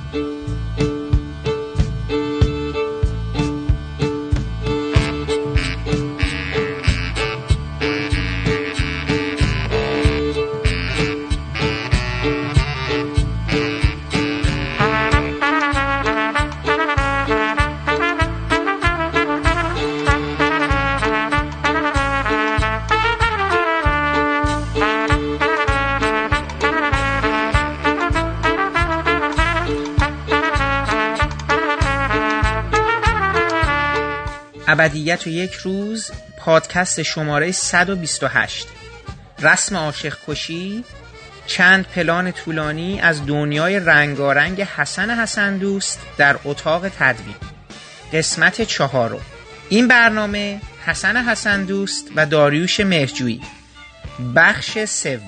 ابدیت و یک روز، پادکست شماره 128. رسم عاشق کشی، چند پلان طولانی از دنیای رنگارنگ حسن حسندوست در اتاق تدوین. قسمت 4. این برنامه حسن حسندوست و داریوش مهرجویی. بخش 3.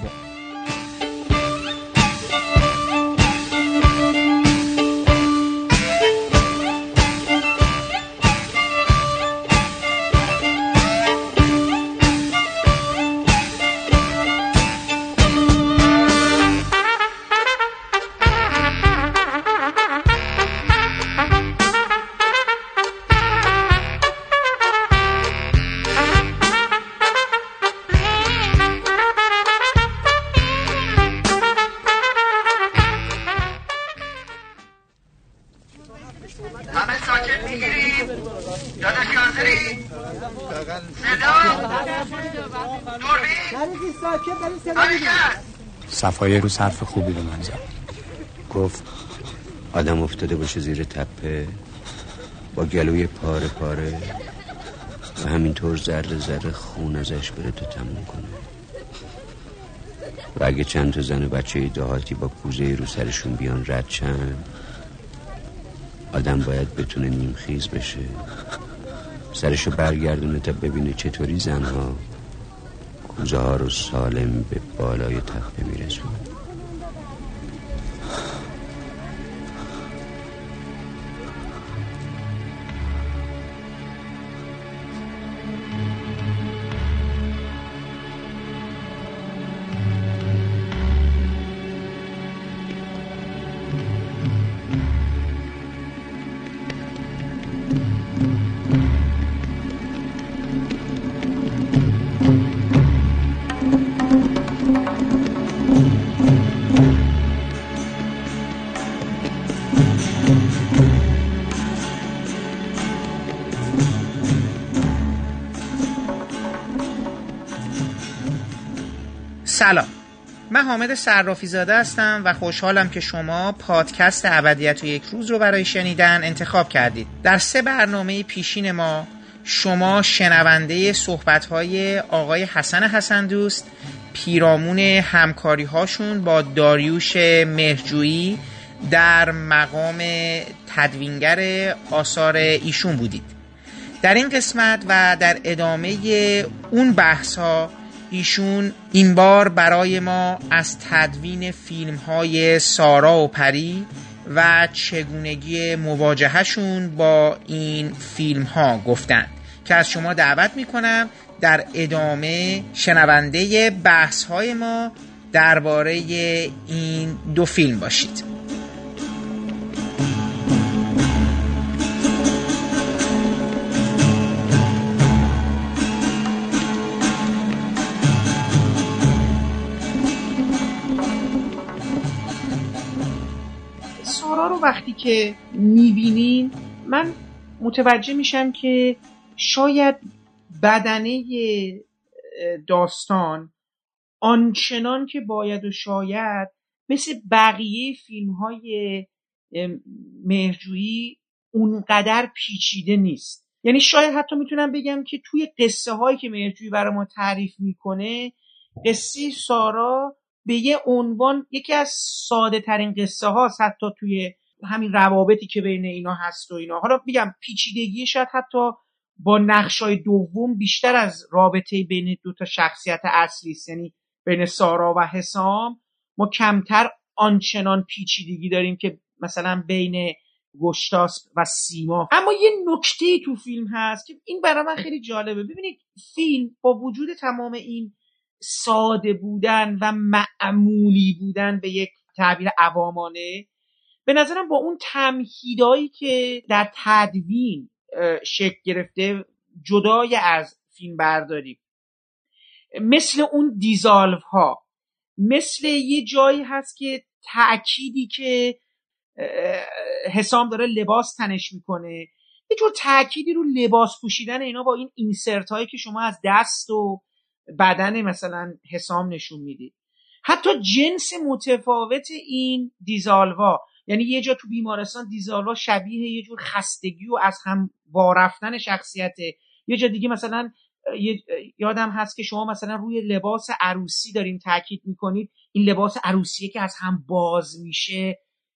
صفایه رو حرف خوبی به من زد. گفت آدم افتاده باشه زیر تپه با گلوی پاره پاره و همینطور ذره ذره خون ازش بره تا تموم کنه، و اگه چند تا زن و بچه دهاتی با کوزه رو سرشون بیان رد چند، آدم باید بتونه نیمخیز بشه، سرشو برگردونه تا ببینه چطوری زنها کوزه ها رو سالم به بالای تپه میرسونه. سلام، من حامد صرافی زاده هستم و خوشحالم که شما پادکست ابدیت و یک روز رو برای شنیدن انتخاب کردید. در 3 برنامه پیشین ما شما شنونده صحبت‌های آقای حسن حسندوست، پیرامون همکاری هاشون با داریوش مهرجویی در مقام تدوینگر آثار ایشون بودید. در این قسمت و در ادامه اون بحث ها ایشون این بار برای ما از تدوین فیلم های سارا و پری و چگونگی مواجهشون با این فیلم ها گفتن که از شما دعوت میکنم در ادامه شنونده بحث های ما درباره این 2 فیلم باشید. سارا رو وقتی که میبینین من متوجه میشم که شاید بدنه داستان آنچنان که باید و شاید مثل بقیه فیلم های مهرجویی اونقدر پیچیده نیست. یعنی شاید حتی میتونم بگم که توی قصه هایی که مهرجویی برای ما تعریف میکنه، قصه سارا به یه عنوان یکی از ساده ترین قصه هاست، حتی توی همین روابطی که بین اینا هست و اینا. حالا میگم پیچیدگی شاید حتی با نقشای دوم بیشتر از رابطه بین 2 تا شخصیت اصلی است. یعنی بین سارا و حسام ما کمتر آنچنان پیچیدگی داریم که مثلا بین گشتاسپ و سیما. اما یه نکته تو فیلم هست که این برای من خیلی جالبه. ببینید فیلم با وجود تمام این ساده بودن و معمولی بودن به یک تعبیر عوامانه، به نظرم با اون تمهیدایی که در تدوین شکل گرفته جدای از فیلم برداری، مثل اون دیزالو ها، مثل یه جایی هست که تأکیدی که حسام داره لباس تنش میکنه، یه جور تأکیدی رو لباس پوشیدن اینا با این اینسرت هایی که شما از دست و بدن مثلا حسام نشون میدید. حتی جنس متفاوت این دیزالوا، یعنی یه جا تو بیمارستان دیزالوا شبیه یه جور خستگی و از هم وارفتن شخصیته، یه جا دیگه مثلا یادم هست که شما مثلا روی لباس عروسی دارین تاکید میکنید، این لباس عروسیه که از هم باز میشه،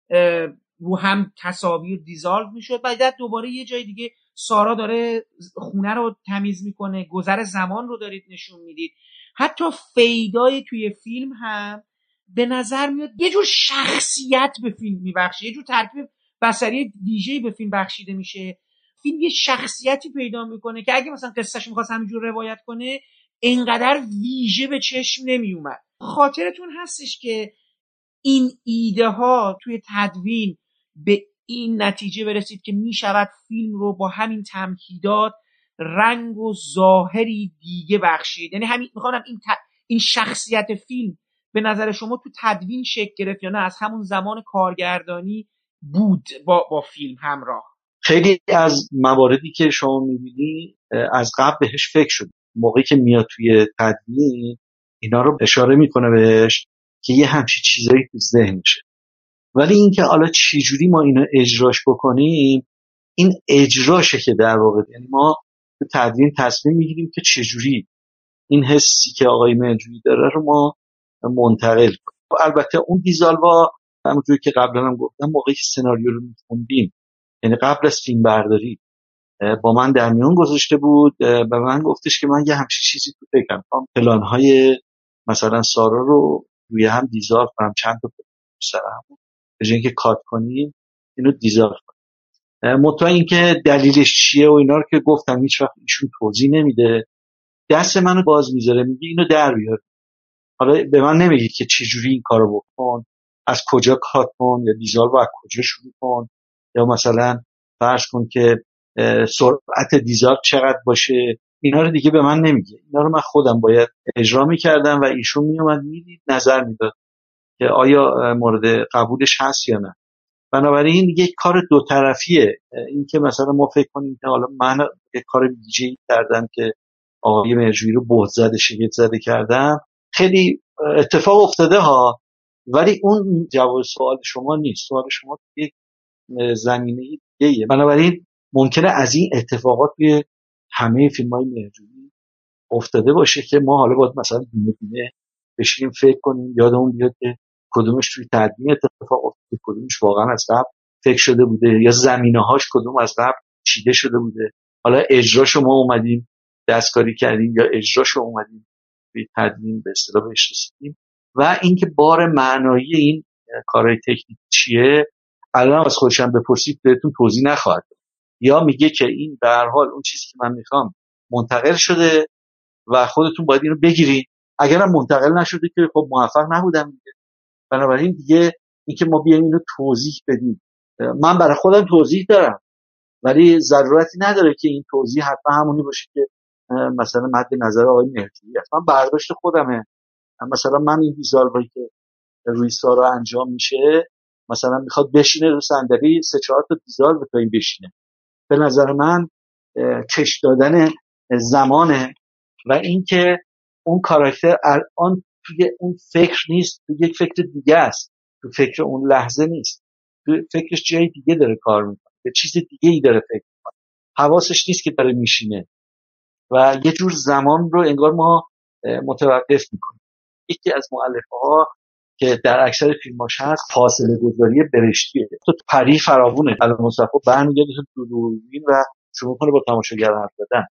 رو هم تصاویر دیزالو میشد. بعد دوباره یه جای دیگه سارا داره خونه رو تمیز میکنه، گذر زمان رو دارید نشون میدید. حتی فیدای توی فیلم هم به نظر میاد یه جور شخصیت به فیلم میبخشه، یه جور ترکیب بصری ویژه‌ای به فیلم بخشیده میشه. فیلم یه شخصیتی پیدا میکنه که اگه مثلا قصهش میخواست همینجور روایت کنه اینقدر ویژه به چشم نمیومد. خاطرتون هستش که این ایده ها توی تدوین به این نتیجه برسید که میشود فیلم رو با همین تمهیدات رنگ و ظاهری دیگه بخشید. یعنی همین میخوام این شخصیت فیلم به نظر شما تو تدوین شکل گرفت یا نه از همون زمان کارگردانی بود با فیلم همراه؟ خیلی از مواردی که شما میبینی از قبل بهش فکر شد، موقعی که میاد توی تدوین اینا رو اشاره میکنه بهش که یه همچی چیزایی تو ذهنشه. ولی اینکه حالا چی جوری ما اینو اجراش بکنیم، این اجراشه که در واقع، یعنی ما تو تدوین تصمیم میگیریم که چه جوری این حسی که آقای مهرجویی داره رو ما منتقل کنیم. البته اون دیزالوا همونجوری که قبلا هم گفتم موقعی که سناریو رو میخوندیم، یعنی قبل از فیلم برداری، با من در میون گذاشته بود، به من گفتش که من یه همچین چیزی تو فکرم کنم، پلان‌های مثلا سارا رو روی هم دیزالو کنم، چند تا سر هم به جای اینکه کات کنیم اینو دیزالو کنیم. مطمئن این که دلیلش چیه و اینا رو که گفتم هیچ وقت ایشون توضیح نمیده، دست منو باز میذاره، میگه اینو در بیار. حالا به من نمیگید که چه جوری این کارو بکن، از کجا کات کن، یا دیزالو از کجا شروع کن، یا مثلا فرض کن که سرعت دیزالو چقدر باشه. اینا رو دیگه به من نمیگه، اینا رو من خودم باید اجرا میکردم و ایشون میومد میدید نظر میداد که آیا مورد قبولش هست یا نه. بنابراین یک کار دو طرفیه. این که مثلا ما فکر کنیم که حالا من یک کار ویژه‌ای کردم که آقای مهرجویی رو بهت زده شگفت زده کردم، خیلی اتفاق افتاده ها، ولی اون جواب سوال شما نیست. سوال شما یک زمینه دیگه. بنابراین ممکنه از این اتفاقات توی همه فیلم‌های مهرجویی افتاده باشه که ما حالا باید مثلا دونه دونه بشینیم فکر کنیم، یادمون بیاد که کدومش توی تدوین اتفاق افتاده، کدومش واقعا از قبل فکر شده بوده، یا زمینه‌هاش کدوم از قبل چیده شده بوده، حالا اجراشو ما اومدیم دستکاری کردیم یا اجراشو اومدیم توی تدوین به اصطلاح بهش رسیدیم. و اینکه بار معنایی این کارهای تکنیکی چیه، الان از خودشم بپرسید بهتون توضیح نخواهد، یا میگه که این به هر حال اون چیزی که من میخوام منتقل شده و خودتون باید اینو بگیرید، اگرم منتقل نشده که خب موفق نبودم دیگه. بنابراین دیگه اینکه ما بیایم اینو توضیح بدیم، من برای خودم توضیح دارم ولی ضرورتی نداره که این توضیح حتما همونی باشه که مثلا مد نظر آقای مهرجویی است. من برداشت خودمه، مثلا من این دیزالوایی که روی سارا انجام میشه، مثلا میخواد بشینه رو صندلی 3-4 تا دیزالو به این بشینه، به نظر من کش دادن زمانه. و اینکه اون کاراکتر الان توی اون فکر نیست، توی یک فکر دیگه است، تو فکر اون لحظه نیست، تو فکرش جای دیگه داره کار میکنه، به چیز دیگه ای داره فکر میکنه، حواسش نیست که داره میشینه و یه جور زمان رو انگار ما متوقف میکنیم. یکی از مؤلفه‌ها که در اکثر فیلماش هست فاصله گذاری برشتیه. تو پری فراوونه، علی مصطفی برمیگرده تو دوربین و شروع کنه با تماشاگر حرف زدن.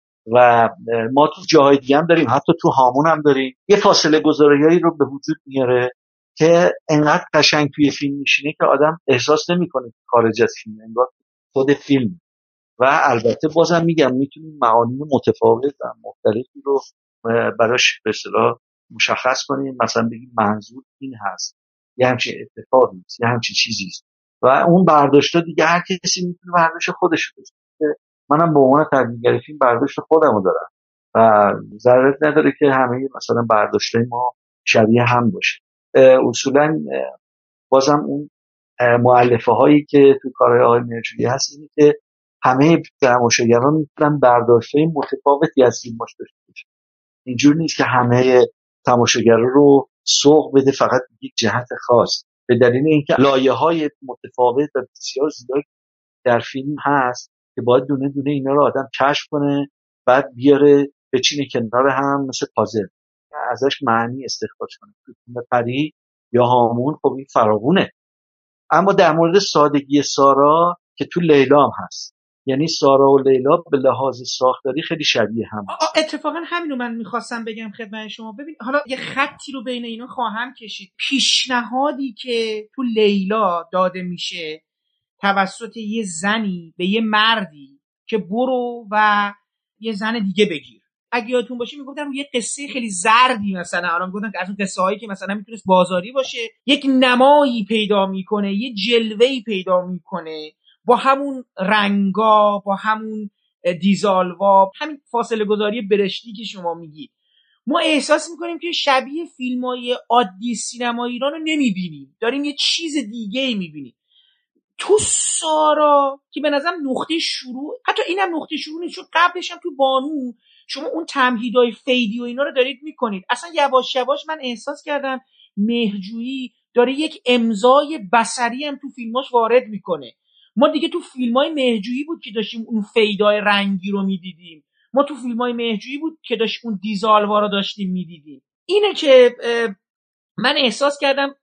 و ما تو جاهای دیگه هم داریم، حتی تو هامون هم داریم، یه فاصله گذاریایی رو به وجود میاره که انقدر قشنگ توی فیلم میشینه که آدم احساس نمیکنه خارج از فیلم، انگار خود فیلم. و البته بازم میگم میتونیم معانی متفاوت و مختلفی رو براش به اصطلاح مشخص کنیم، مثلا بگیم منظور این هست، یه همچین اتفاقی است، یه همچین چیزی است. و اون برداشت دیگه هر کسی میتونه برداشت خودش رو بزنه. منم به عنوان تدوینگر فیلم برداشت خودمو دارم و ضرورت نداره که همه مثلا برداشتای ما شبیه هم باشه. اصولا بازم اون مؤلفه هایی که تو کارهای آقای مهرجویی هست اینه که همه تماشاگران میتونن برداشت‌های متفاوتی از فیلماش داشته باشن. اینجور نیست که همه تماشاگران رو سوق بده فقط یک جهت خاص، به دلیل اینکه لایه‌های متفاوت و بسیار زیاد در فیلم هست که باید دونه دونه اینا رو آدم کشف کنه، بعد بیاره بچینه کنار هم مثل پازل ازش معنی استخراج کنه. تو فیلم پری یا هامون خب این فراوونه. اما در مورد سادگی سارا که تو لیلا هم هست، یعنی سارا و لیلا به لحاظ ساختاری خیلی شبیه هم هست. اتفاقا همینو من میخواستم بگم خدمت شما. ببین حالا یه خطی رو بین اینا خواهم کشید. پیشنهادی که تو لیلا داده میشه توسط یه زنی به یه مردی که برو و یه زن دیگه بگیر، اگه یادتون باشه میگفتن یه قصه خیلی زردی، مثلا الان میگفتن که از اون قصه هایی که مثلا میتونست بازاری باشه، یک نمایی پیدا میکنه، یه جلوه‌ای پیدا میکنه با همون رنگا، با همون دیزالوا، همین فاصله گذاری برشتی که شما میگید. ما احساس میکنیم که شبیه فیلم‌های عادی سینما ایران رو نمیبینیم، داریم یه چیز دیگه میبینیم. تو سارا که به نظرم نقطه شروع، حتی اینم نقطه شروع نیست، چون قبلش هم تو بانو شما اون تمهیدهای فیدی و اینا رو دارید میکنید. اصلا یواش یواش من احساس کردم مهرجویی داره یک امضای بصری هم تو فیلماش وارد میکنه. ما دیگه تو فیلمای مهرجویی بود که داشتیم اون فیدای رنگی رو میدیدیم، ما تو فیلمای مهرجویی بود که داشتیم اون دیزالوا رو داشتیم میدیدیم. اینه که من احساس کردم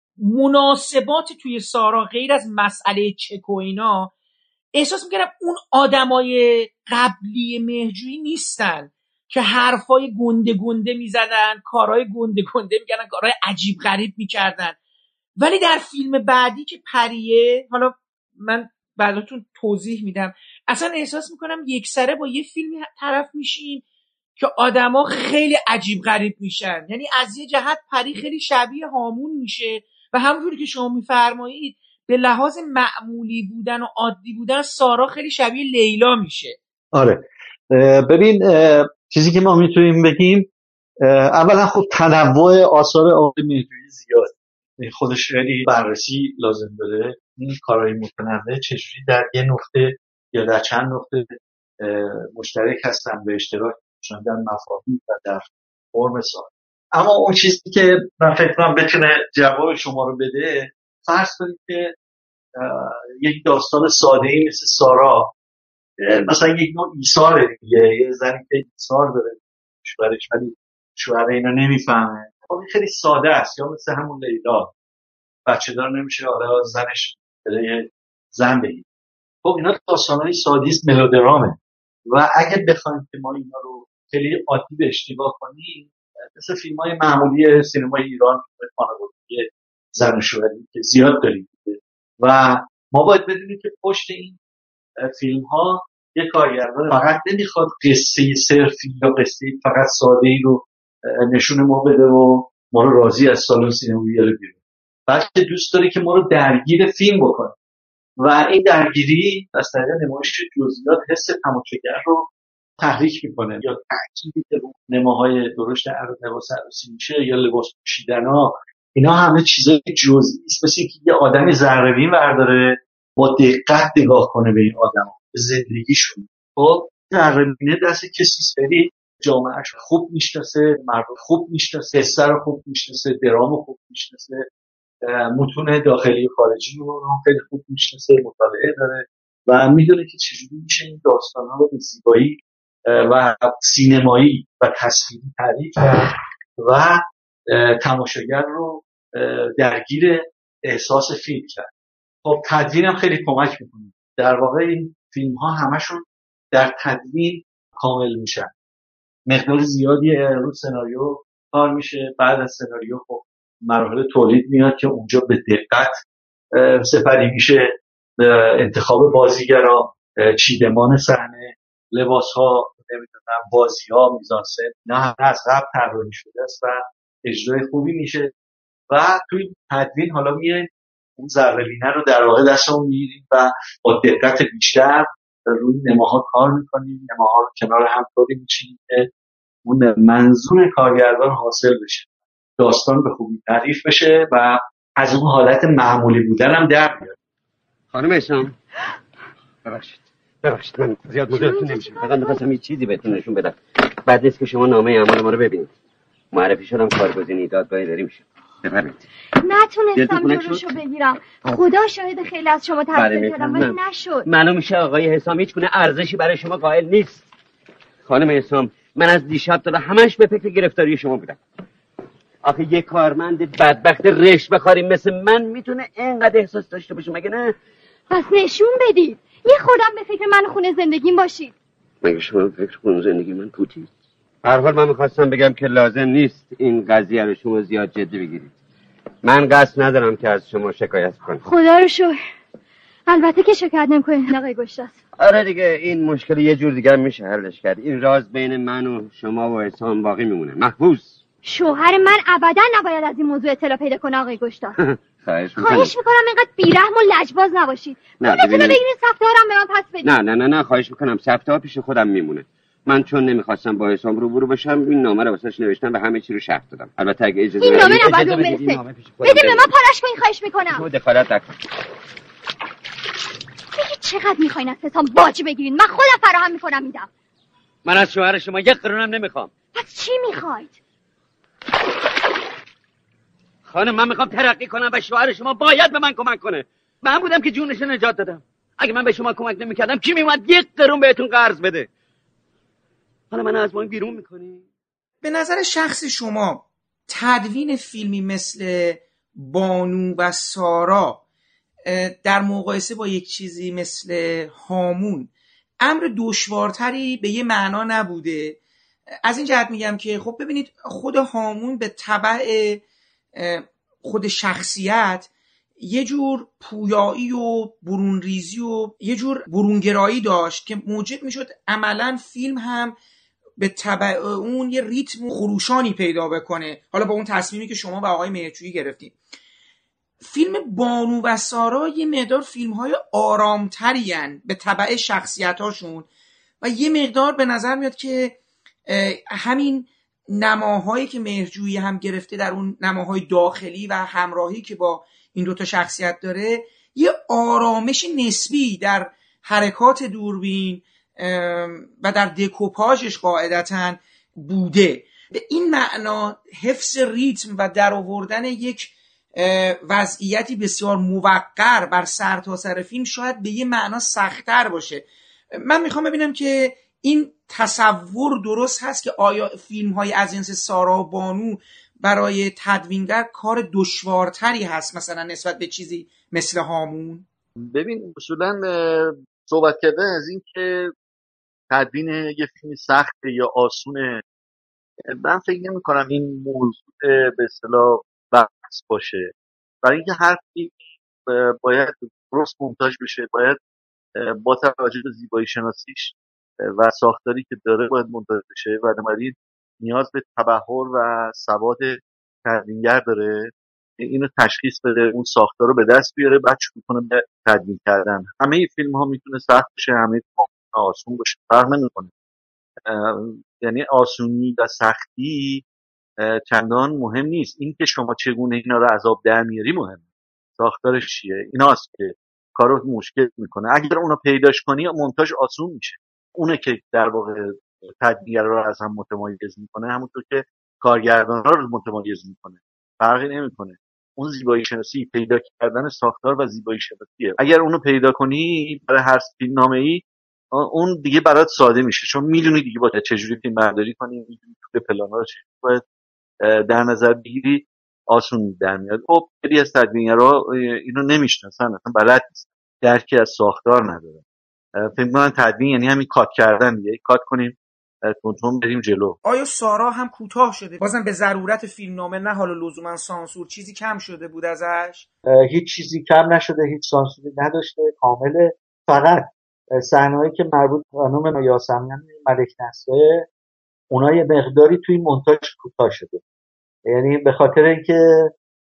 مناسبات توی سارا غیر از مسئله چک و اینا، احساس میکردم اون آدمای قبلی مهرجویی نیستن که حرفای گنده گنده میزدن، کارهای گنده گنده میکردن، کارهای عجیب غریب میکردن. ولی در فیلم بعدی که پریه، حالا من براتون توضیح میدم، اصلا احساس میکنم یکسره با یه فیلمی طرف میشیم که آدما خیلی عجیب غریب میشن. یعنی از یه جهت پری خیلی شبیه هامون میشه و همونجوری که شما میفرمایید به لحاظ معمولی بودن و عادی بودن سارا خیلی شبیه لیلا میشه. آره ببین چیزی که ما میتونیم بگیم اولا خب تنوع آثار آقای مهرجویی زیاد، خودش خیلی بررسی لازم داره این کارهای متنوع چجوری در یه نقطه یا در چند نقطه مشترک هستن، به اشتراک میذارن در مفاهیم و در فرم ساخت. اما اون چیزی که من فکر کنم بتونه جواب شما رو بده، فرض کنید که یک داستان ساده‌ای مثل سارا، مثلا یک نوع ایثاره دیگه، یه زنی که ایثار داره شوهرش ولی شوهر اینو نمیفهمه، خب خیلی ساده است. یا مثل همون لیلا، بچه دار نمیشه، حالا زنش بره زن بگید. خب اینا داستان‌های سادیست ملودرامه و اگه بخوایم که ما اینا رو خیلی عادی به اشتباه کنیم، مثل فیلم‌های معمولی سینمای ایران، خانوادگی زن و شوهری که زیاد داریم و ما باید بدونیم که پشت این فیلم‌ها یک کارگردان فقط نمیخواد قصه صرفی یا قصه فقط ساده‌ای رو نشون ما بده و ما رو راضی از سالن سینما بیاره بیرون، بلکه دوست داره که ما رو درگیر فیلم بکنه و این درگیری از طریق نمایش جزئیات حس تماشاگر رو تحریک میکنه، یا تاکیدی که رو نماهای درشت لباس عروسی میشه یا لباس پوشیدن‌ها، اینا همه چیزای جزئی است، مثل اینکه یه آدمی ذره‌بین برداره با دقت نگاه کنه به این آدم، به زندگیشون. خب ذره‌بینه دست کسی سری جامعهش خوب میشناسه، مردم خوب میشناسه، قصه رو خوب میشناسه، درام خوب میشناسه، متون داخلی و خارجی رو خیلی خوب میشناسه، مطالعه داره و میدونه که چجوری میشه این داستانا رو به زیبایی و سینمایی و تصویری تعریف کرد و تماشاگر رو درگیر احساس فیلم کرد. خب تدوین هم خیلی کمک میکنه. در واقع این فیلم ها همشون در تدوین کامل میشن. مقدار زیادی رو سناریو کار میشه، بعد از سناریو خب مراحل تولید میاد که اونجا به دقت سپری میشه، انتخاب بازیگرا، چیدمان صحنه، لباس ها، نمیدونم بازی ها، میزانسن، نه همه از قبل طراحی شده است و اجرای خوبی میشه و توی تدوین حالا میایم اون ذره‌بینه رو در واقع دستمون میگیریم و با دقت بیشتر روی نماها کار میکنیم، نماها رو کنار هم طوری میچینیم که اون منظور کارگردان حاصل بشه، داستان به خوبی تعریف بشه و از اون حالت معمولی بودن هم در بیاد. خانم اسام ببخشید من زیاد مزاحمتون نمیشم، فقط می‌خواستم یه چیزی بهتون نشون بدم. بعد نیست که شما نامه اعمال ما رو ببینید. معرفی شدم کارگزینی دادگاهی داری میشه. بفرمایید. نتونستم جلوشو بگیرم. خدا شاهد خیلی از شما تقصیر کردم ولی نشد. معلوم میشه آقای حسام هیچ گونه ارزشی برای شما قائل نیست. خانم حسام من از دیشب تا همش به فکر گرفتاری شما بودم. آخه یک کارمند بدبخت رشت بخاری مثل من میتونه اینقدر احساس داشته باشه مگه نه؟ پس نشون بدید. یه خودم به فکر من خونه زندگیم باشید. مگه شما به فکر خونه زندگی من پوتید؟ هر حال من میخواستم بگم که لازم نیست این قضیه رو شما زیاد جدی بگیرید. من قصد ندارم که از شما شکایت کنم. خدا رو شکر. البته که شکایت نمی‌کنید آقای گشتاس. آره دیگه این مشکل یه جور دیگه میشه حلش کرد. این راز بین من و شما و حسام باقی میمونه. محفوظ. شوهر من ابدا نباید از این موضوع اطلاع پیدا کنه آقای گشتاس. خواهش میکنم اینقدر بیرحم و لجباز نباشید. پولتون رو بگیرید سفته‌هارم به من پس بدید. نه خواهش میکنم سفته‌ها پیش خودم میمونه. من چون نمیخواستم با حسام روبرو بشم این نامه رو واسش نوشتم و همه چی رو شرح دادم. البته اگه اجازه بدید. این نامه نباید اون برسه. بدید به من پارش کنید خواهش میکنم. شما دخالت نکن. چقدر میخواین از حسام باج بگیرین؟ من خودم فراهم میکنم میدم. من از شوهر شما یک قرونم نمیخوام. پس چی میخواید؟ خانم من میخوام ترقی کنم و شوهر شما باید به من کمک کنه. من بودم که جونش نجات دادم. اگه من به شما کمک نمیکردم کی میومد یک قرون بهتون قرض بده؟ حالا من از ما بیرون میکنی؟ به نظر شخص شما تدوین فیلمی مثل بانو و سارا در مقایسه با یک چیزی مثل هامون امر دشوارتری به یه معنا نبوده؟ از این جهت میگم که خب ببینید خود هامون به تبع خود شخصیت یه جور پویایی و برونریزی و یه جور برونگرایی داشت که موجب میشد عملا فیلم هم به تبع اون یه ریتم خروشانی پیدا بکنه، حالا با اون تصمیمی که شما و آقای مهرجویی گرفتید. فیلم بانو و سارا یه مقدار فیلم‌های آرامتری هن به تبع شخصیتاشون و یه مقدار به نظر میاد که همین نماهایی که مهرجویی هم گرفته در اون نماهای داخلی و همراهی که با این دوتا شخصیت داره یه آرامش نسبی در حرکات دوربین و در دکوپاژش قاعدتاً بوده. به این معنا حفظ ریتم و درآوردن یک وضعیتی بسیار موقر بر سرتاسر فیلم شاید به یه معنا سخت‌تر باشه. من میخوام ببینم که این تصور درست هست که آیا فیلم‌های از جنس سارا و بانو برای تدوینگر کار دشوارتری هست مثلا نسبت به چیزی مثل هامون؟ ببین اصولاً صحبت کردن از این که تدوین یه فیلم سخته یا آسونه، من فکر نمی کنم این موضوع به اصطلاح بحث باشه. برای اینکه هر فیلم باید درست مونتاژ بشه، باید با توجه به زیبایی شناسیش و ساختاری که داره باید مونتاژ بشه و بنابراین نیاز به تبحر و سواد تدوینگر داره اینو تشخیص بده، اون ساختار رو به دست بیاره، بعد شروع کنه به تدوین کردن. همه فیلم ها میتونه سخت باشه، همه آسون باشه، فرق نمیکنه. یعنی آسونی و سختی چندان مهم نیست، این که شما چگونه اینا رو از آب در میاری مهمه. ساختارش چیه ایناست که کارو مشکل میکنه. اگر اونو پیداش کنی مونتاژ آسون میشه. اونه که در واقع تدوینگر رو از هم متمایز میکنه، همونطور که کارگردان ها رو متمایز میکنه. فرقی نمیکنه. اون زیبایی شناسی، پیدا کردن ساختار و زیبایی شناسیه. اگر اونو پیدا کنی برای هر فیلمنامه‌ای اون دیگه برات ساده میشه، چون میدونی دیگه باید چجوری فیلم برداری کنی، میدونی تو پلانا رو چجوری باید در نظر بگیری، آسون در میاد. خب خیلی از تدوینگرها اینو نمیشناسن، اصلا بلد نیستن، درکی از ساختار ندارن. فکر می‌کنن تدوین یعنی همین کات کردن دیگه، کات کنیم تون بریم جلو. آیا سارا هم کوتاه شده بازم به ضرورت فیلمنامه، نه حالا لزوما سانسور چیزی کم شده بود ازش؟ هیچ چیزی کم نشده، هیچ سانسوری نداشته، کامله. فقط صحنه‌ای که مربوط به خانم یاسمین ملک نسوه اونها یه مقداری توی مونتاژ کوتاه شده، یعنی به خاطر اینکه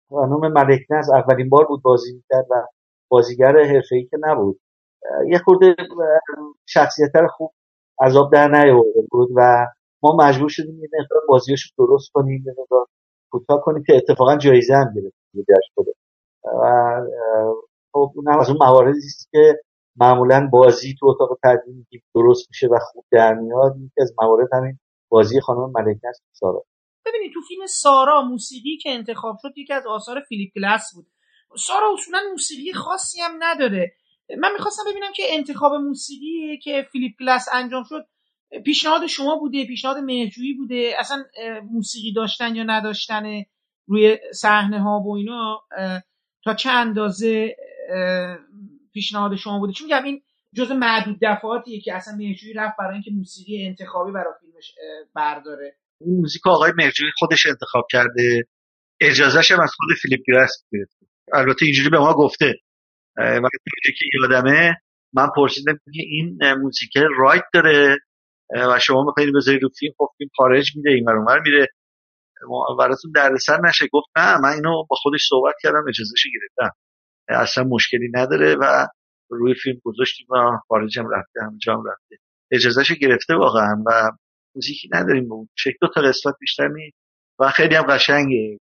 خانم ملکنز اولین بار بود بازی میکرد و بازیگر حرفه‌ای که نبود، یه خورده شخصیت رو خوب عذاب در نیاورده بود و ما مجبور شدیم یه مقدار بازیاشو درست کنیم، یه مقدار کوتاه کنیم که اتفاقا جایزه هم گرفت جشن شده. و خب اونم از اون مواردی است که معمولا بازی تو اتاق تدوین درست میشه و خوب در میاد. یکی از موارد همین بازی خانم ملکنز سارا. ببینید تو فیلم سارا موسیقی که انتخاب شد یکی از آثار فیلیپ گلاس بود. سارا اصولا موسیقی خاصی هم نداره. من میخواستم ببینم که انتخاب موسیقی که فیلیپ گلاس انجام شد پیشنهاد شما بوده، پیشنهاد مهرجویی بوده، اصلا موسیقی داشتن یا نداشتن روی صحنه ها و اینا تا چه اندازه پیشنهاد شما بوده؟ چون میگم این جزء معدود دفعاتیه که اصلا مهرجویی رفت برای اینکه موسیقی انتخابی برای فیلمش برداره. این موزیک آقای مهرجویی خودش انتخاب کرده، اجازهش هم از خود فیلیپ گلاس گرفته. البته اینجوری به ما گفته. وقتی که یادمه من پرسیدم که این موزیک رایت داره و شما میخواید بذارید رو فیلم، خب فیلم خارج میده این اونور میره، براتون دردسر نشه. گفت نه، من اینو با خودش صحبت کردم، اجازهش گرفتم، اصلا مشکلی نداره و روی فیلم گذاشتیم و خارجم رفته، همجا هم رفته، اجازهش گرفته واقعا. و موزیکی نداریم به اون شکل، 2 تا قسمت بیشتر نیست و خیلی هم قشنگه.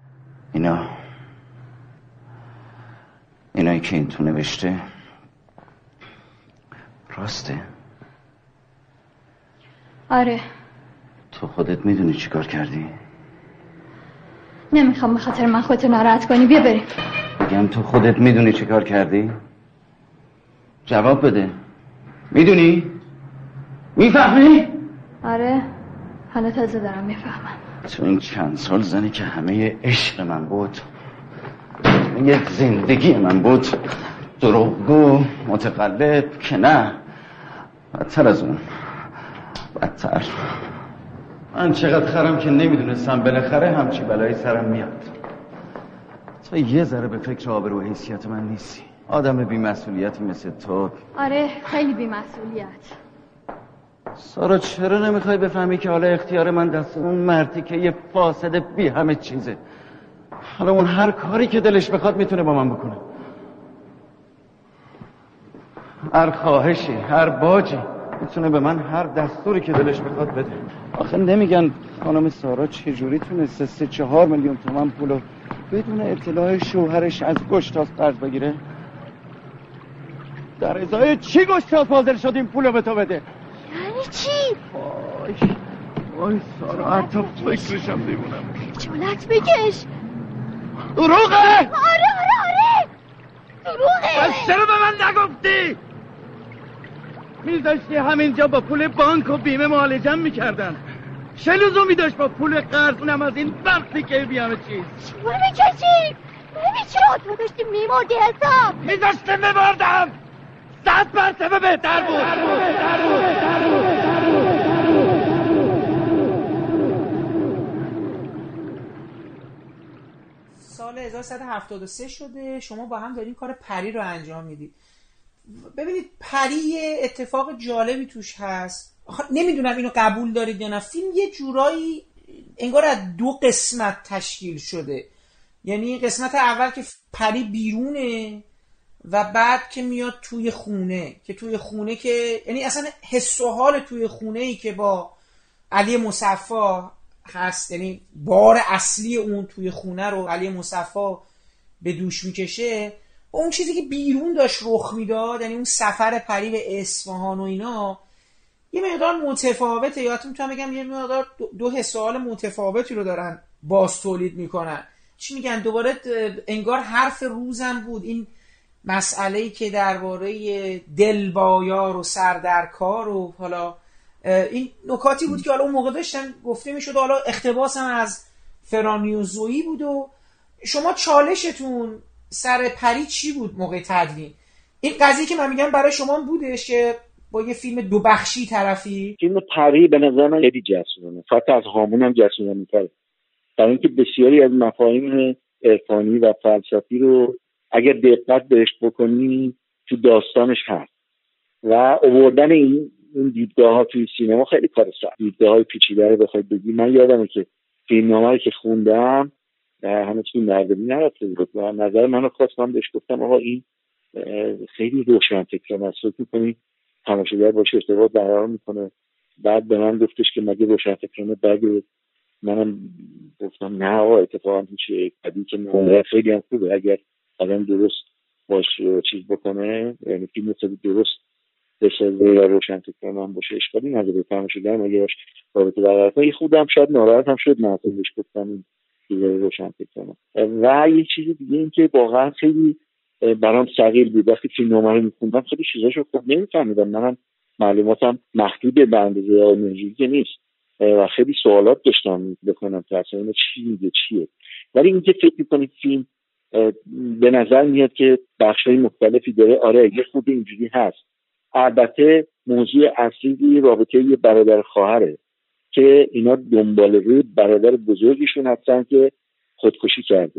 اینایی که این تو نوشته راسته؟ آره. تو خودت میدونی چی کار کردی؟ نمیخوام به خاطر من خودتو ناراحت کنی، بیا بریم. میگم تو خودت میدونی چی کار کردی؟ جواب بده. میدونی؟ میفهمی؟ آره، حالا تازه دارم میفهمم. تو این چند سال زنی که همه عشق من بود، یه زندگی من بود، دروغگو، متقلب که نه، بدتر از اون، بدتر. من چقدر خرم که نمیدونستم بالاخره همچی بلایی سرم میاد. تو یه ذره به فکر آبرو و حیثیت من نیستی. آدم بی‌مسئولیتی مثل تو. آره، خیلی بی‌مسئولیت. سارا چرا نمیخوای بفهمی که حالا اختیار من دست اون مردی که یه فاسد بی همه چیزه؟ حالا اون هر کاری که دلش بخواد میتونه با من بکنه، هر خواهشی، هر باجی، میتونه به من هر دستوری که دلش بخواد بده. آخه نمیگن خانم سارا چجوری تونسته 3-4 میلیون تومان پولو بدون اطلاع شوهرش از گشتاس قرض بگیره؟ در ازای چی گشتاس حاضر شد این پولو به تو بده؟ یعنی چی؟ وای سارا، حتی فکرشم دیمونم. خجالت بکش. دروغه؟ آره دروغه. پس چرا به من نگفتی؟ میذاشتی همینجا با پول بانک و بیمه معالجم میکردن. چه لزومی داشت با پول قرض، اونم از این وقتی که بیامه چیز؟ چون میکشی؟ چرا تو داشتی میمردی حساب؟ میذاشته میمردم 100 مرتبه بهتر بود. سال 1173 شده، شما با هم دارین کار پری رو انجام میدید. ببینید پری اتفاق جالبی توش هست، نمیدونم اینو قبول دارید یا نه. فیلم یه جورایی انگار از 2 قسمت تشکیل شده، یعنی قسمت اول که پری بیرونه و بعد که میاد توی خونه، که یعنی اصلا حس و حال توی خونه ای که با علی مصفی هست، یعنی بار اصلی اون توی خونه رو علی مصفی به دوش میکشه، و اون چیزی که بیرون داشت رخ میداد، یعنی اون سفر پری به اصفهان و اینا، یه مقدار متفاوته. یادتون میتونم بگم یه مقدار 2 حس و حال متفاوتی رو دارن باز تولید میکنن. چی میگن دوباره، انگار حرف روزم بود این مسئله‌ای که درباره دل با یار و سر در کار و حالا این نکاتی بود که حالا اون موقع داشتن گفته میشد، حالا اقتباس هم از فرانیوزویی بود. و شما چالشتون سر پری چی بود موقع تدوین؟ این قضیه که من میگم برای شما بودش که با یه فیلم 2 بخشی طرفی؟ فیلم پری به نظر من خیلی جسورانه، حتی از هامون هم جسورانه تره، برای اینکه بسیاری از مفاهیم عرفانی و فلسفی رو اگر دقت بهش بکنی تو داستانش هست و آوردن این دیدگاه ها توی سینما خیلی کار سخت، دیدگاه های پیچیده رو بخواید بگی. من یادمه که فیلمنامه‌ای که خوندم هنوز توی مردمی نرفته بود و نظر منو خواست. من بهش گفتم آقا این خیلی روشن فکرانه است، فکر می‌کنی تماشاگر باشه ارتباط برقرار میکنه؟ بعد به من گفتش که مگه روشن فکرانه بده؟ منم گفتم نه آقا اتفاقا هیچ بدی که نه، خیلی هم خوبه اگر آدم درست باش چیز بکنه، یعنی فیلم درست بسازه یا روشن فکرانه هم باشه اشکالی نداره. تماشاگر مگه باش رابطه برقرار کنه. خودم شاید ناراحت هم شد من بهش گفتم این چیزای روشن فکرانه. و یه چیز دیگه این که واقعا خیلی برام ثقیل بود وقتی فیلمنامه رو می‌خوندم، خیلی چیزاشو خوب نمی‌فهمیدم. منم معلوماتم محدود به اندازه آنرژی که نیست و خیلی سوالات داشتم بکنم که اصلا اینو چی میگه چیه. ولی اینکه فکر می‌کنید فیلم به نظر میاد که بخش‌های مختلفی داره، آره یه خود اینجوری هست. البته موضوع اصلی رابطه یه برادر خواهره که اینا دنبال روی برادر بزرگیشون هستن که خودکشی کرده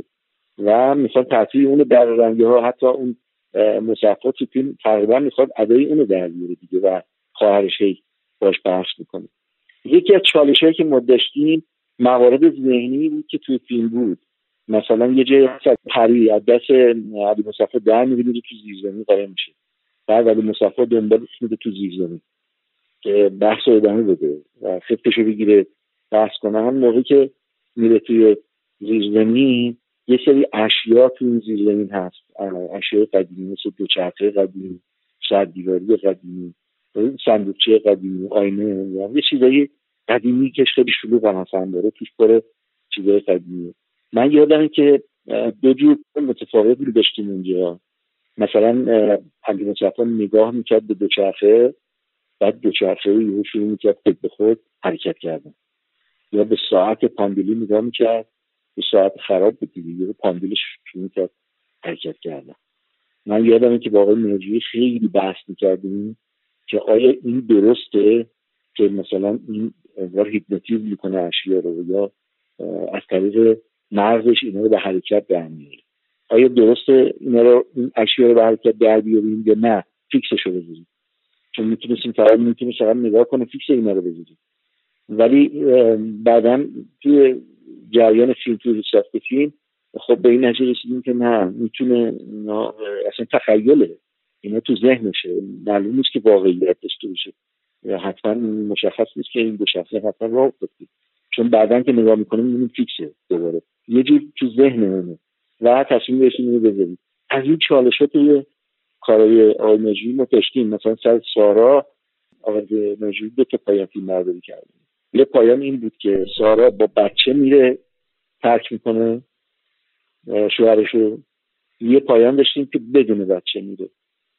و میخواد تحصیل اونو در رنگه ها، حتی اون مصفات تو فیلم تقریبا میخواد ادای اونو در بیاره دیگه و خواهرش هی باش بحث میکنه. یکی از چالش‌هایی که ما داشتیم موارد ذهنی بود که توی فیلم بود. مثلا یه جای پری از دست علی مصفا در می‌بینید تو زیرزمین قایم میشه، بعد علی مصفا دنبالش میده تو زیرزمین که بحث رو ادامه بده و خفتشو بگیره بحث کنه. هم موقعی که میره توی زیرزمین یه سری اشیا تو این زیرزمین هست، اشیاء قدیمی مثل دوچرخه قدیمی، سردیواری قدیمی، صندوقچه قدیمی، آینه، یه چیزایی قدیمی که خیلی شلوغ هم داره توش پر چیزای قدیمی. من یادمه که دو جور متفاوتی رو داشتیم اونجا. مثلا علی مصفا نگاه میکرد به دوچرخه، بعد دوچرخه یهو شروع میکرد به خود حرکت کردن، یا به ساعت پاندولی نگاه میکرد، به ساعت خراب بود دیگه، یهو پاندولش شروع میکرد حرکت کردن. من یادمه که با آقای ناجی خیلی بحث میکردیم که آیا این درسته که مثلا این انگار هیپنوتیزم میکنه اشیا رو یا از طریق مغزش اینا رو به حرکت در میاره؟ آیا درسته اینا رو این اشیا رو به حرکت در بیاریم یا نه فیکسش رو بذاریم؟ چون میتونستیم فقط نگاه کنه فیکس اینا رو بذاریم. ولی بعداً توی جریان فیلم توی ساخت فیلم خب به این نتیجه رسیدیم که نه، میتونه اصلا تخیله، اینا تو ذهنشه، معلوم نیست که واقعیت داشته باشه یا حتما مشخص نیست که این دو شخصیت حتما راه افتاده، چون بعداً که نگاه میکنیم میبینیم فیکسه دوباره یه جور تو ذهنمونه و تصمیم گرفتیم اینو بذاریم. از این چالشات توی کارهای آقای نجوی ما داشتیم. مثلا سر سارا آقای نجوی دو تا پایان فیلم برداری کرده. یه پایان این بود که سارا با بچه میره ترک میکنه شوهرشو، یه پایان داشتیم که بدون بچه میره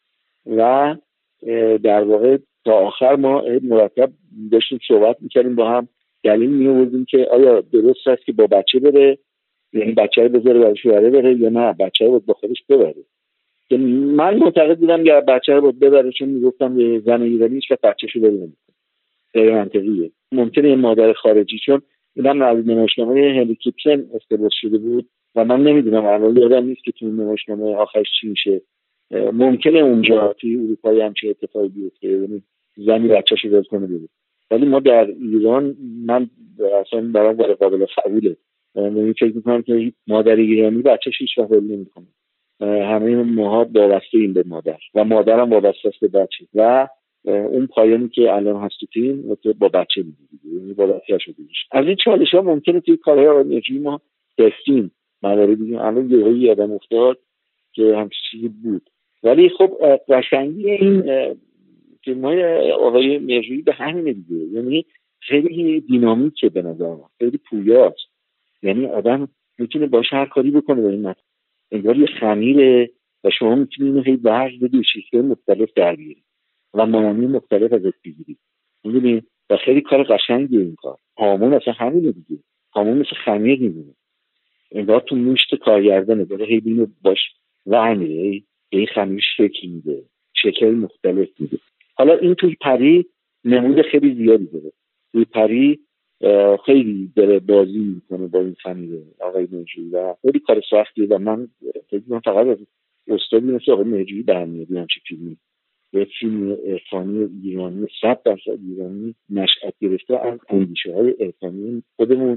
و در واقع تا آخر ما مرتب داشتیم صحبت میکردیم با هم، دلیل میآوردیم که آیا درست است که با بچه بره، یعنی بچه رو بذاره برای شوهره بره، یا نه بچه رو با خودش ببره. که من معتقد بودم که بچه رو ببره، چون میگفتم زن ایرانی هیچ وقت بچه‌شو ببره، غیر منطقیه. ممکنه یه مادر خارجی، چون اینم از نمایشنامه هنری کیپسن استفاده شده بود و من نمیدونم الان یادم نیست که تو نمایشنامه آخرش چی میشه. ممکنه اونجا توی اروپا هم چه اتفاقی بیفته، یعنی زنی بچه‌شو ول کنه بره. ولی ما در ایران من اصلا برام غیر قابل قبوله. من فکر می‌کنم که مادر ایرانی بچه‌ش هیچ وقت ول نمی‌کنه. همه ماها وابسته این به مادر و مادرم وابسته است به بچه و اون پایانی که الان هست تو فیلم با بچه می‌دیدی، یعنی با بچه شده. از این چالش‌ها ممکنه توی کارهای انرژی ما داشتیم مواردی الان یهویی آدم افتاد که همچین چیزی بود. ولی خب قشنگی این فیلم‌های آقای مرجویی به همینه دیگه، یعنی خیلی دینامیکه به نظر من، خیلی پویاست، یعنی آدم میتونه باشه هر کاری بکنه با این متن. انگار یه خمیره و شما میتونید اینو هی ورز بدید شکل مختلف در بیارید و معانی مختلف ازش بگیرید. میدونید و خیلی کار قشنگیه این کار. هامون اصلا همینه دیگه، هامون مثل خمیر میمونه، انگار تو مشت کارگردانه داره هی اینو باش ورمیره، این خمیر شکل میده، شکل مختلف میده. حالا این توی پری نمود خیلی زیادی داره. توی پری خیلی داره بازی میکنه با این خمیره آقای نجوی و خیلی کار سختیه و من فکر می‌کنم فقط از استادی مثل آقای نجوی برمیاد همچین فیلمی. یه فیلم عرفانی ایرانی 100% ایرانی نشأت گرفته از اندیشه‌های عرفانی خودمون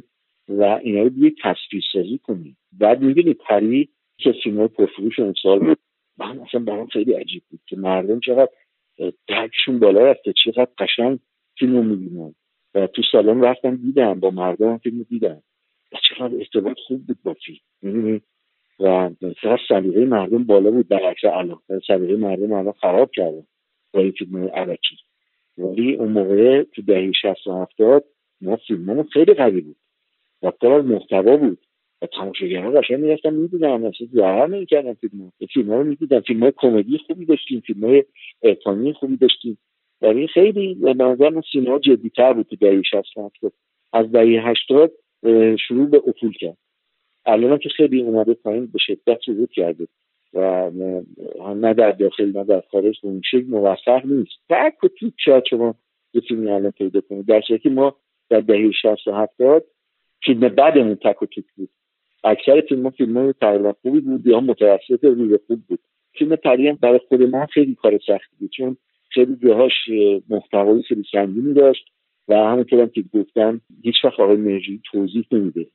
و اینا رو بیایی تصویر سازی کنی. بعد میبینی پری که فیلم‌های پرفروش اون سال بود، من اصلا برام خیلی عجیب بود که مردم چقدر درکشون بالا رفته، چقدر قشنگ فیلمو میبینن و تو سالن رفتن دیدن، با مردم فیلمو دیدن و چقدر ارتباط خوب بود با فیلم، میبینی و چقدر سلیقه مردم بالا بود، برعکس الان سلیقه مردم خراب کردن با این فیلم‌های الکی. ولی اون موقع تو دهه 60 و 70 ما فیلممون خیلی قوی بود و پر از محتوا بود و تماشاگرها قشنگ میرفتن میدیدن، اصلا ضرر نمی‌کردن فیلم‌ها رو میدیدن. فیلم‌های کمدی خوبی داشتیم، فیلم‌های عرفانی خوبی داشتیم. ولی خیلی به نظر من سینما جدی‌تر بود تو دهه 60 و 70. از دهه 80 شروع به افول کرد. الان که خیلی اومده پایین به شدت رکود کرده و نه در داخل نه در خارج به اون شکل موفق نیست. تک و توک شاید شما یه فیلمی الان پیدا کنید، در صورتی که ما در دهه 60 و 70 فیلم بعدمون تک و توک بود. اکثر فیلم‌ها تقریبا خوبی بود یا متوسط روی خوب بود. فیلم پری برای خود ما خیلی کار سختی بود چون خیلی جاهاش محتوای خیلی سنگینی داشت و همونطور که گفتم هیچ وقت آقای مهرجویی توضیح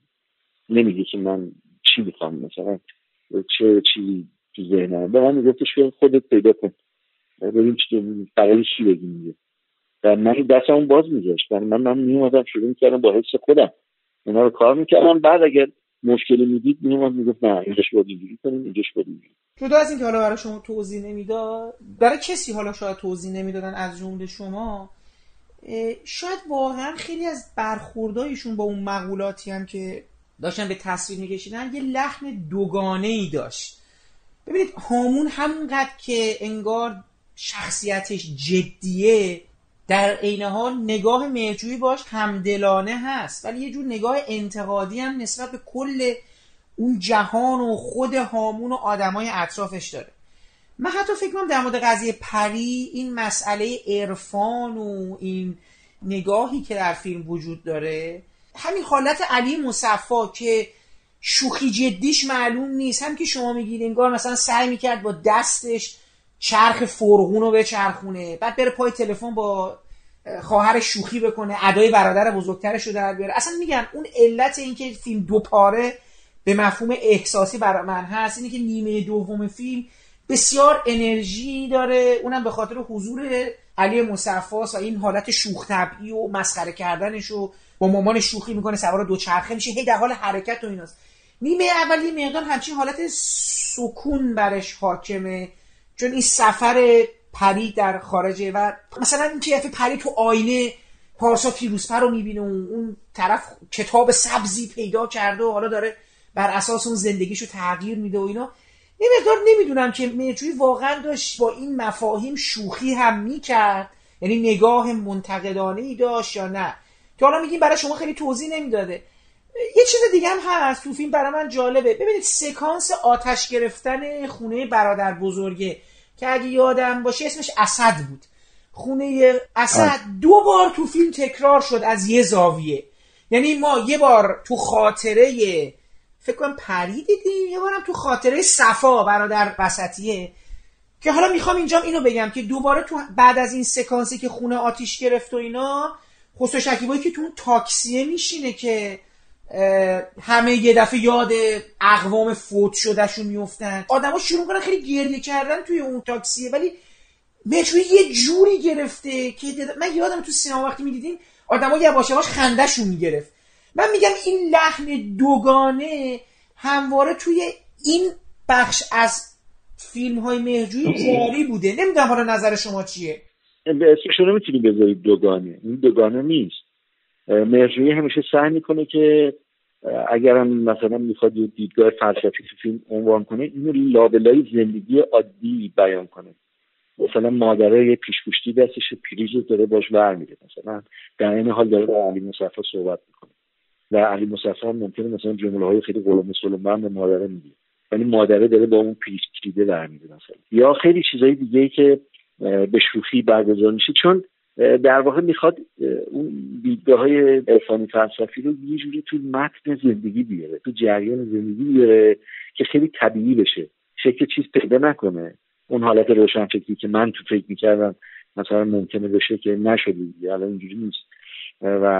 نمیگه که من چی میخوام، مثلا چه چی تو ذهنم، به من میگفتش که خودت پیدا کن ببین برای چی بگیم و من دستمون باز میذاشت. من میومدم شروع میکردم با حس خودم اونا رو کار میکردم. بعد اگر مشکلی میدید میگفت نه اینجاش باید اینجوری کنیم، اینجاش باید اینجوری. جدا از این که حالا برای شما توضیح نمیداد، برای کسی حالا شاید توضیح نمیدادن از جمله شما، شاید واقعا خیلی از برخوردایشون با اون مقولاتی هم که داشتن به تصویر میکشیدن یه لحن دوگانه‌ای داشت. ببینید هامون همونقدر که انگار شخصیتش جدیه، در عین حال نگاه مهرجویی باش همدلانه هست ولی یه جور نگاه انتقادی هم نسبت به کل اون جهان و خود هامون و آدمای اطرافش داره. من حتی فکر کنم در مورد قضیه پری این مسئله عرفان و این نگاهی که در فیلم وجود داره، همین حالت علی مصفا که شوخی جدیش معلوم نیست، هم که شما میگید انگار مثلا سعی میکرد با دستش چرخ فرغون رو بچرخونه، بعد بره پای تلفن با خواهر شوخی بکنه، ادای برادر بزرگترش رو در بیاره. اصلا میگم اون علت این که فیلم دو پاره به مفهوم احساسی برای من هست اینه که نیمه دوم فیلم بسیار انرژی داره، اونم به خاطر حضور علی مصفاست و این حالت شوخ طبعی و مسخره کردنش و با مامان شوخی میکنه سوار دوچرخه میشه هی در حال حرکت و ایناست. نیمه اولی مقدار همچین حالت سکون برش حاکمه چون این سفر پری در خارجه و مثلا این که پری تو آینه پارسا پیروزپر رو میبینه و اون طرف کتاب سبزی پیدا کرده و حالا داره بر اساس اون زندگیشو تغییر میده و اینا. نمیدونم نمیدونم که مهرجویی واقعا داشت با این مفاهیم شوخی هم میکرد، یعنی نگاه منتقدانه‌ای داشت یا نه، که حالا میگیم برای شما خیلی توضیح نمیداده. یه چیز دیگه هم هست تو فیلم برای من جالبه، ببینید سکانس آتش گرفتن خونه برادر بزرگه که اگه یادم باشه اسمش اسد بود، خونه اسد 2 بار تو فیلم تکرار شد از یه زاویه. یعنی ما یه بار تو خاطره فکر کنم پری دیدیم، یه بارم تو خاطره صفا برادر وسطیه، که حالا میخوام اینجا اینو بگم که دوباره تو بعد از این سکانسی که خونه آتیش گرفت و اینا، خسرو شکیبایی که تو اون تاکسیه میشینه که همه یه دفعه یاد اقوام فوت شدهشون میفتن، آدما شروع کنن خیلی گریه کردن توی اون تاکسیه، ولی مهرجویی یه جوری گرفته که من یادم تو سینما وقتی میدیدیم آدما یواش یواش خندهشون میگرفت. من میگم این لحن دوگانه همواره توی این بخش از فیلم‌های مهرجویی جاری بوده. نمیدونم حالا نظر شما چیه؟ اسمش رو نمیتونی بذارید دوگانه، این دوگانه نیست. مهرجویی همیشه سعی میکنه که اگرم مثلا میخواد یه دیدگاه فلسفی تو فیلم عنوان کنه، اینو لابلای زندگی عادی بیان کنه. مثلا مادره یه پیشگوشتی دستش پریزو داره باش برمیده، مثلا در این حال داره با علی مصفا صحبت میکنه و علی مصفا ممکنه مثلا جمله‌های خیلی قلم سلم به مادره میگه ولی مادره داره با اون پیچیده برمیده مثلا، یا خیلی چیزای دیگه‌ای که به شوخی برگزار میشه، چون در واقع میخواد اون دیدگاه‌های عرفانی فلسفی رو یه جوری تو متن زندگی بیاره، تو جریان زندگی بیاره که خیلی طبیعی بشه، شکل چیز پیدا نکنه. اون حالت روشنفکری که من تو فکر میکردم مثلا ممکنه بشه که نشده دیگه، الان اینجوری نیست و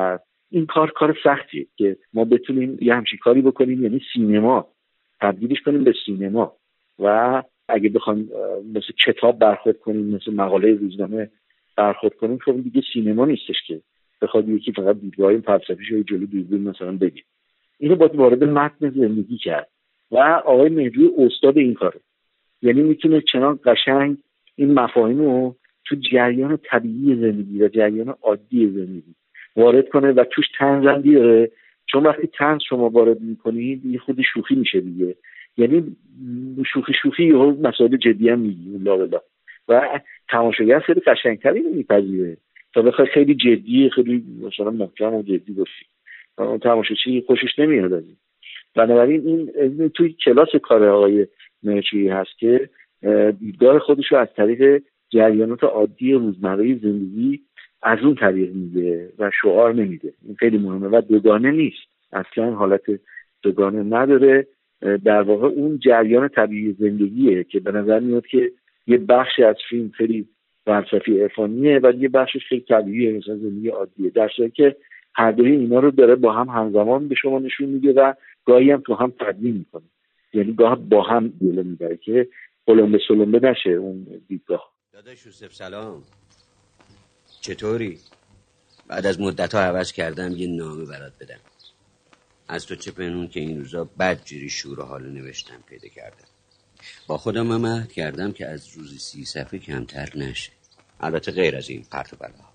این کار سختیه که ما بتونیم یه همچین کاری بکنیم، یعنی سینما تبدیلش کنیم به سینما. و اگه بخوایم مثل کتاب برخورد کنیم، مثل مقاله روزنامه برخورد کنیم، خب دیگه سینما نیستش که بخواد یکی فقط دیدگاه فلسفیش رو جلو دوربین مثلا بگه. اینو باید وارد متن زندگی کرد و آقای مهرجویی استاد این کاره. یعنی میتونه چنان قشنگ این مفاهیم رو تو جریان طبیعی زندگی و جریان عادی زندگی وارد کنه و توش طنز هم بیاره. چون وقتی طنز شما وارد میکنید یه خود شوخی میشه دیگه، یعنی شوخی یه مسائل جدی هم میگی لا و تماشاگر خیلی قشنگتری رو میپذیره تا بخوای خیلی جدی، خیلی مثلا محکم و جدی باشی، تماشاچی خوشش نمیاد از این. بنابراین این توی کلاس کار آقای مهرجویی هست که دیدگاه خودش رو از طریق جریانات عادی روزمره زندگی از اون طریق میده و شعار نمیده. این خیلی مهمه و دوگانه نیست، اصلا حالت دوگانه نداره. در واقع اون جریان طبیعی زندگیه که به نظر میاد که یه بخشی از فیلم خیلی فلسفی عرفانیه و یه بخشش خیلی طبیعیه، مثلا زندگی عادیه، در صورتی که هر دوی اینا رو داره با هم همزمان به شما نشون میده و گاهی هم تو هم تدوین میکنه، یعنی گاه با هم جلو میبره که قلمبه سلمبه نشه اون دیدگاه. داداش یوسف سلام، چطوری؟ بعد از مدت‌ها عوض کردم یه نامه برات بدم. از تو چه پنهون که این روزا بدجوری شور و حال نوشتم پیدا کردم. با خودم هم عهد کردم که از روزی 30 صفحه کمتر نشه، البته غیر از این پرت و بلا.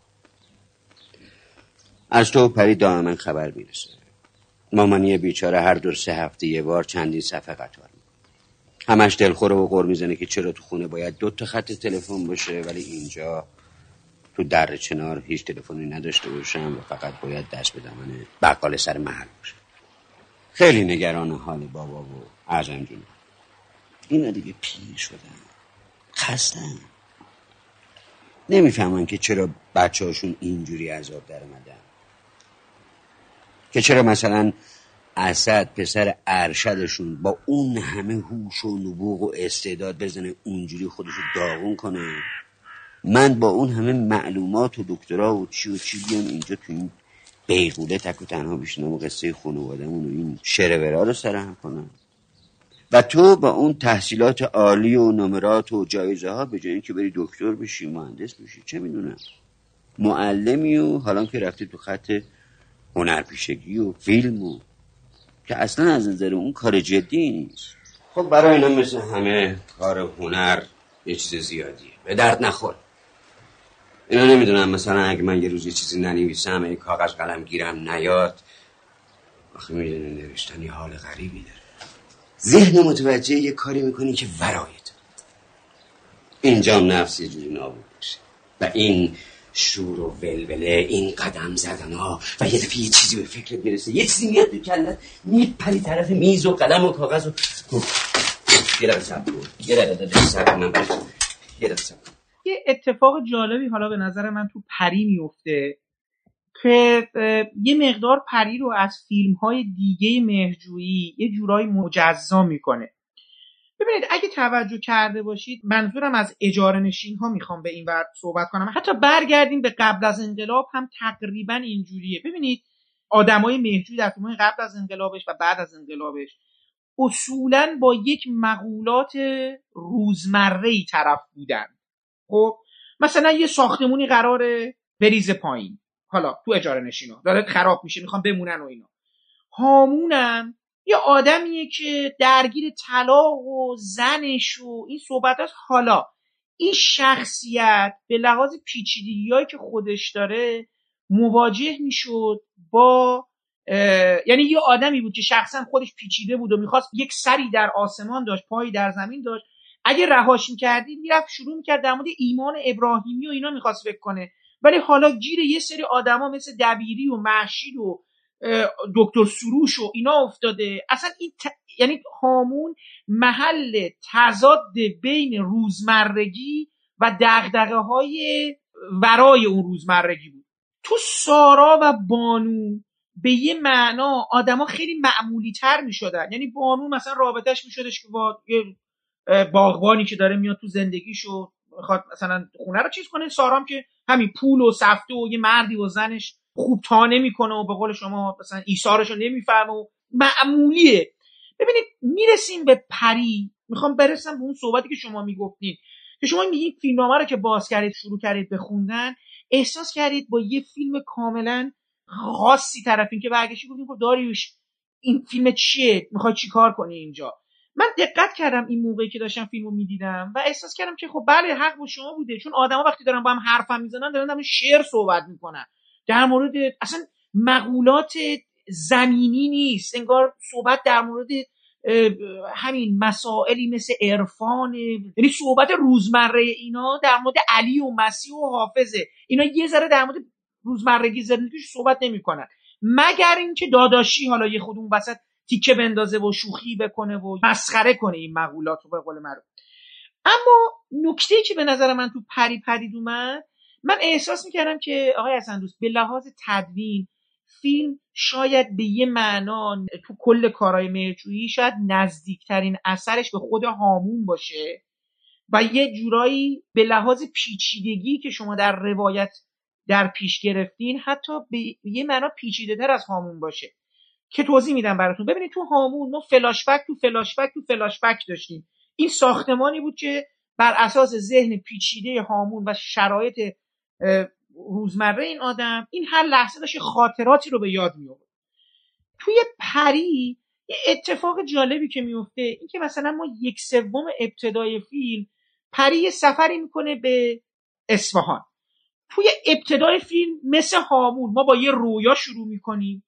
از تو پری دائما خبر میرسه. مامانی بیچاره هر 2-3 هفته یه بار چندین صفحه قطار میکنه. همش دلخوره و غر میزنه که چرا تو خونه باید 2 تا خط تلفن باشه ولی اینجا تو در چنار هیچ تلفنی نداشته باشم و فقط باید دست به دامن بقال سر محل باشه. خیلی نگران حال بابا و اعظم جون. اینا دیگه پیر شدن، خستن، نمیفهمن که چرا بچه‌هاشون اینجوری عذاب در اومدن، که چرا مثلا اسد پسر ارشدشون با اون همه هوش و نبوغ و استعداد بزنه اونجوری خودشو داغون کنه، من با اون همه معلومات و دکترا و چی بیام اینجا تو این بیغوله تک و تنها بشینم و قصه خانواده‌مون و این شرورا رو سرهم کنم و تو با اون تحصیلات عالی و نمرات و جایزه ها به جای اینکه بری دکتر بشی، مهندس بشی، چه میدونم معلمی و حالا که رفتی تو خط هنرپیشگی و فیلم و که اصلا از نظر اون کار جدی نیست. خب برای اینا مثل همه کار هنر یه چیز زیادیه، به درد نخور. اینا نمیدونم مثلا اگه من یه روز یه چیزی ننویسم، این کاغذ قلم گیرم نیاد، آخه میدونی نوشتن یه حال غریبی داره. ذهن متوجه یه کاری میکنی که ورایت اینجام نفس یه جوری نابود میشه و این شور و ولوله، این قدم زدن ها و یه دفعه یه چیزی به فکرت میرسه، یه چیزی میاد تو کلت، میپری طرف میز و قلم و کاغذ و یه دقیقه صبر من برای یه دقیقه صبر. یه اتفاق جالبی حالا به نظر من تو پری میفته که یه مقدار پری رو از فیلم‌های دیگه مهرجویی یه جورایی مجزا میکنه. ببینید اگه توجه کرده باشید، منظورم از اجاره نشین ها میخوام به این ور صحبت کنم، حتی برگردیم به قبل از انقلاب هم تقریبا اینجوریه. ببینید آدمای مهرجویی در فیلم‌های قبل از انقلابش و بعد از انقلابش اصولاً با یک مقولات روزمره‌ای طرف بودن. خب مثلا یه ساختمونی قراره بریزه پایین، حالا تو اجاره نشینا داره خراب میشه، میخوان بمونن و اینا. هامونم یه آدمیه که درگیر طلاق و زنش و این صحبت هست. حالا این شخصیت به لحاظ پیچیدگی‌هایی که خودش داره مواجه میشد با یعنی یه آدمی بود که شخصا خودش پیچیده بود و میخواست، یک سری در آسمان داشت، پایی در زمین داشت. اگه رهاش میکردی میرفت شروع میکرد در مورد ایمان ابراهیمی و اینا میخواست فکر کنه، ولی حالا گیر یه سری آدما مثل دبیری و مهشید و دکتر سروش و اینا افتاده. اصلا این یعنی هامون محل تضاد بین روزمرگی و دغدغه‌های ورای اون روزمرگی بود. تو سارا و بانو به یه معنا آدما خیلی معمولی تر می شدن. یعنی بانو مثلا رابطش می شدش که با یه باغبانی که داره میاد تو زندگیشو میخواد مثلا خونه رو چیز کنه، سارام که همین پول و سفته و یه مردی و زنش خوب تا نمیکنه و به قول شما مثلا ایثارشو نمیفهمه و معمولیه. ببینید میرسیم به پری، میخوام برسم به اون صحبتی که شما میگفتید که شما میگید فیلمنامه رو که باز کردید شروع کردید به خوندن، احساس کردید با یه فیلم کاملا خاصی طرفین که برگشتی گفتین خب داریوش این فیلم چیه، میخوای چی کار کنی اینجا. من دقت کردم این موقعی که داشتم فیلمو میدیدم و احساس کردم که خب بله حق با شما بوده، چون آدما وقتی دارن با هم حرفم میزنن دارن در شعر صحبت میکنن، در مورد اصلا مقولات زمینی نیست، انگار صحبت در مورد همین مسائلی مثل عرفان، یعنی صحبت روزمره اینا در مورد علی و مسیح و حافظه، اینا یه ذره در مورد روزمرگی زندگیش صحبت نمیکنن، مگر اینکه داداشی حالا یه خودمون وسط تیکه بندازه و شوخی بکنه و مسخره کنه این مقولات رو به قول معروف. اما نکته‌ای که به نظر من تو پری پدید اومد، من احساس میکردم که آقای حسن-دوست به لحاظ تدوین فیلم شاید به یه معنا تو کل کارهای مهرجویی شاید نزدیکترین اثرش به خود هامون باشه و یه جورایی به لحاظ پیچیدگی که شما در روایت در پیش گرفتین حتی به یه معنا پیچیده تر از هامون باشه که توضیح میدم براتون. ببینید تو هامون ما فلاشبک داشتیم. این ساختمانی بود که بر اساس ذهن پیچیده هامون و شرایط روزمره این آدم این هر لحظه داشت خاطراتی رو به یاد می آورد. توی پری یه اتفاق جالبی که میفته این که مثلا ما 1/3 ابتدای فیلم پری یه سفری میکنه به اصفهان. توی ابتدای فیلم مثل هامون ما با یه رویا شروع میکنیم،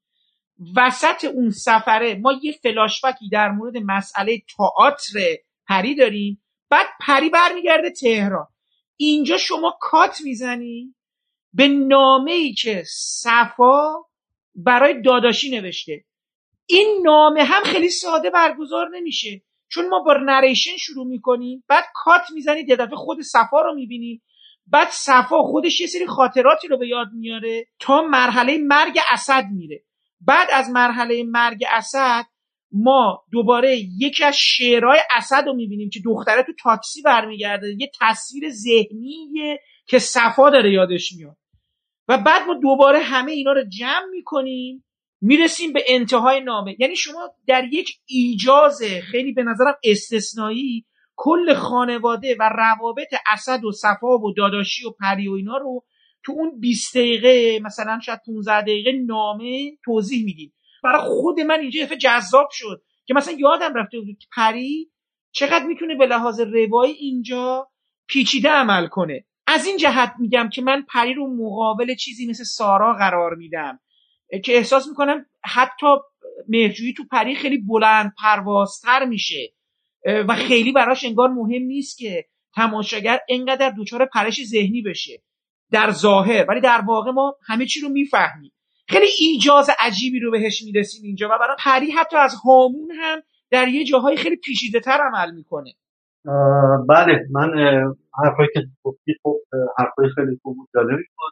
وسط اون سفره ما یه فلاشبکی در مورد مسئله تئاتر پری داریم، بعد پری برمیگرده تهران. اینجا شما کات میزنی به نامه‌ای که صفا برای داداشی نوشته. این نامه هم خیلی ساده برگزار نمیشه چون ما با نریشن شروع میکنیم، بعد کات میزنید یه دفعه خود صفا رو میبینید، بعد صفا خودش یه سری خاطراتی رو به یاد میاره تا مرحله مرگ اسد میره. بعد از مرحله مرگ اسد ما دوباره یکی از شعرهای اسد رو میبینیم که دختره تو تاکسی برمیگرده، یه تصویر ذهنیه که صفا داره یادش میاد و بعد ما دوباره همه اینا رو جمع میکنیم میرسیم به انتهای نامه. یعنی شما در یک ایجاز خیلی به نظرم استثنایی کل خانواده و روابط اسد و صفا و داداشی و پری و اینا رو تو اون 20 دقیقه مثلا شاید 15 دقیقه نامه توضیح میدیم. برای خود من اینجا یه جذاب شد که مثلا یادم رفته بود که پری چقدر میتونه به لحاظ روایی اینجا پیچیده عمل کنه. از این جهت میگم که من پری رو مقابل چیزی مثل سارا قرار میدم که احساس میکنم حتی مهرجویی تو پری خیلی بلند پروازتر میشه و خیلی براش انگار مهم نیست که تماشاگر انقدر دوچار پرش ذهنی بشه در ظاهر، ولی در واقع ما همه چی رو میفهمیم. خیلی ایجاز عجیبی رو بهش میرسیم اینجا و برای پری حتی از هامون هم در یه جاهای خیلی پیچیده تر عمل میکنه. بله، من حرفایی که گفتی خب حرفای خیلی خوب و جالبی بود،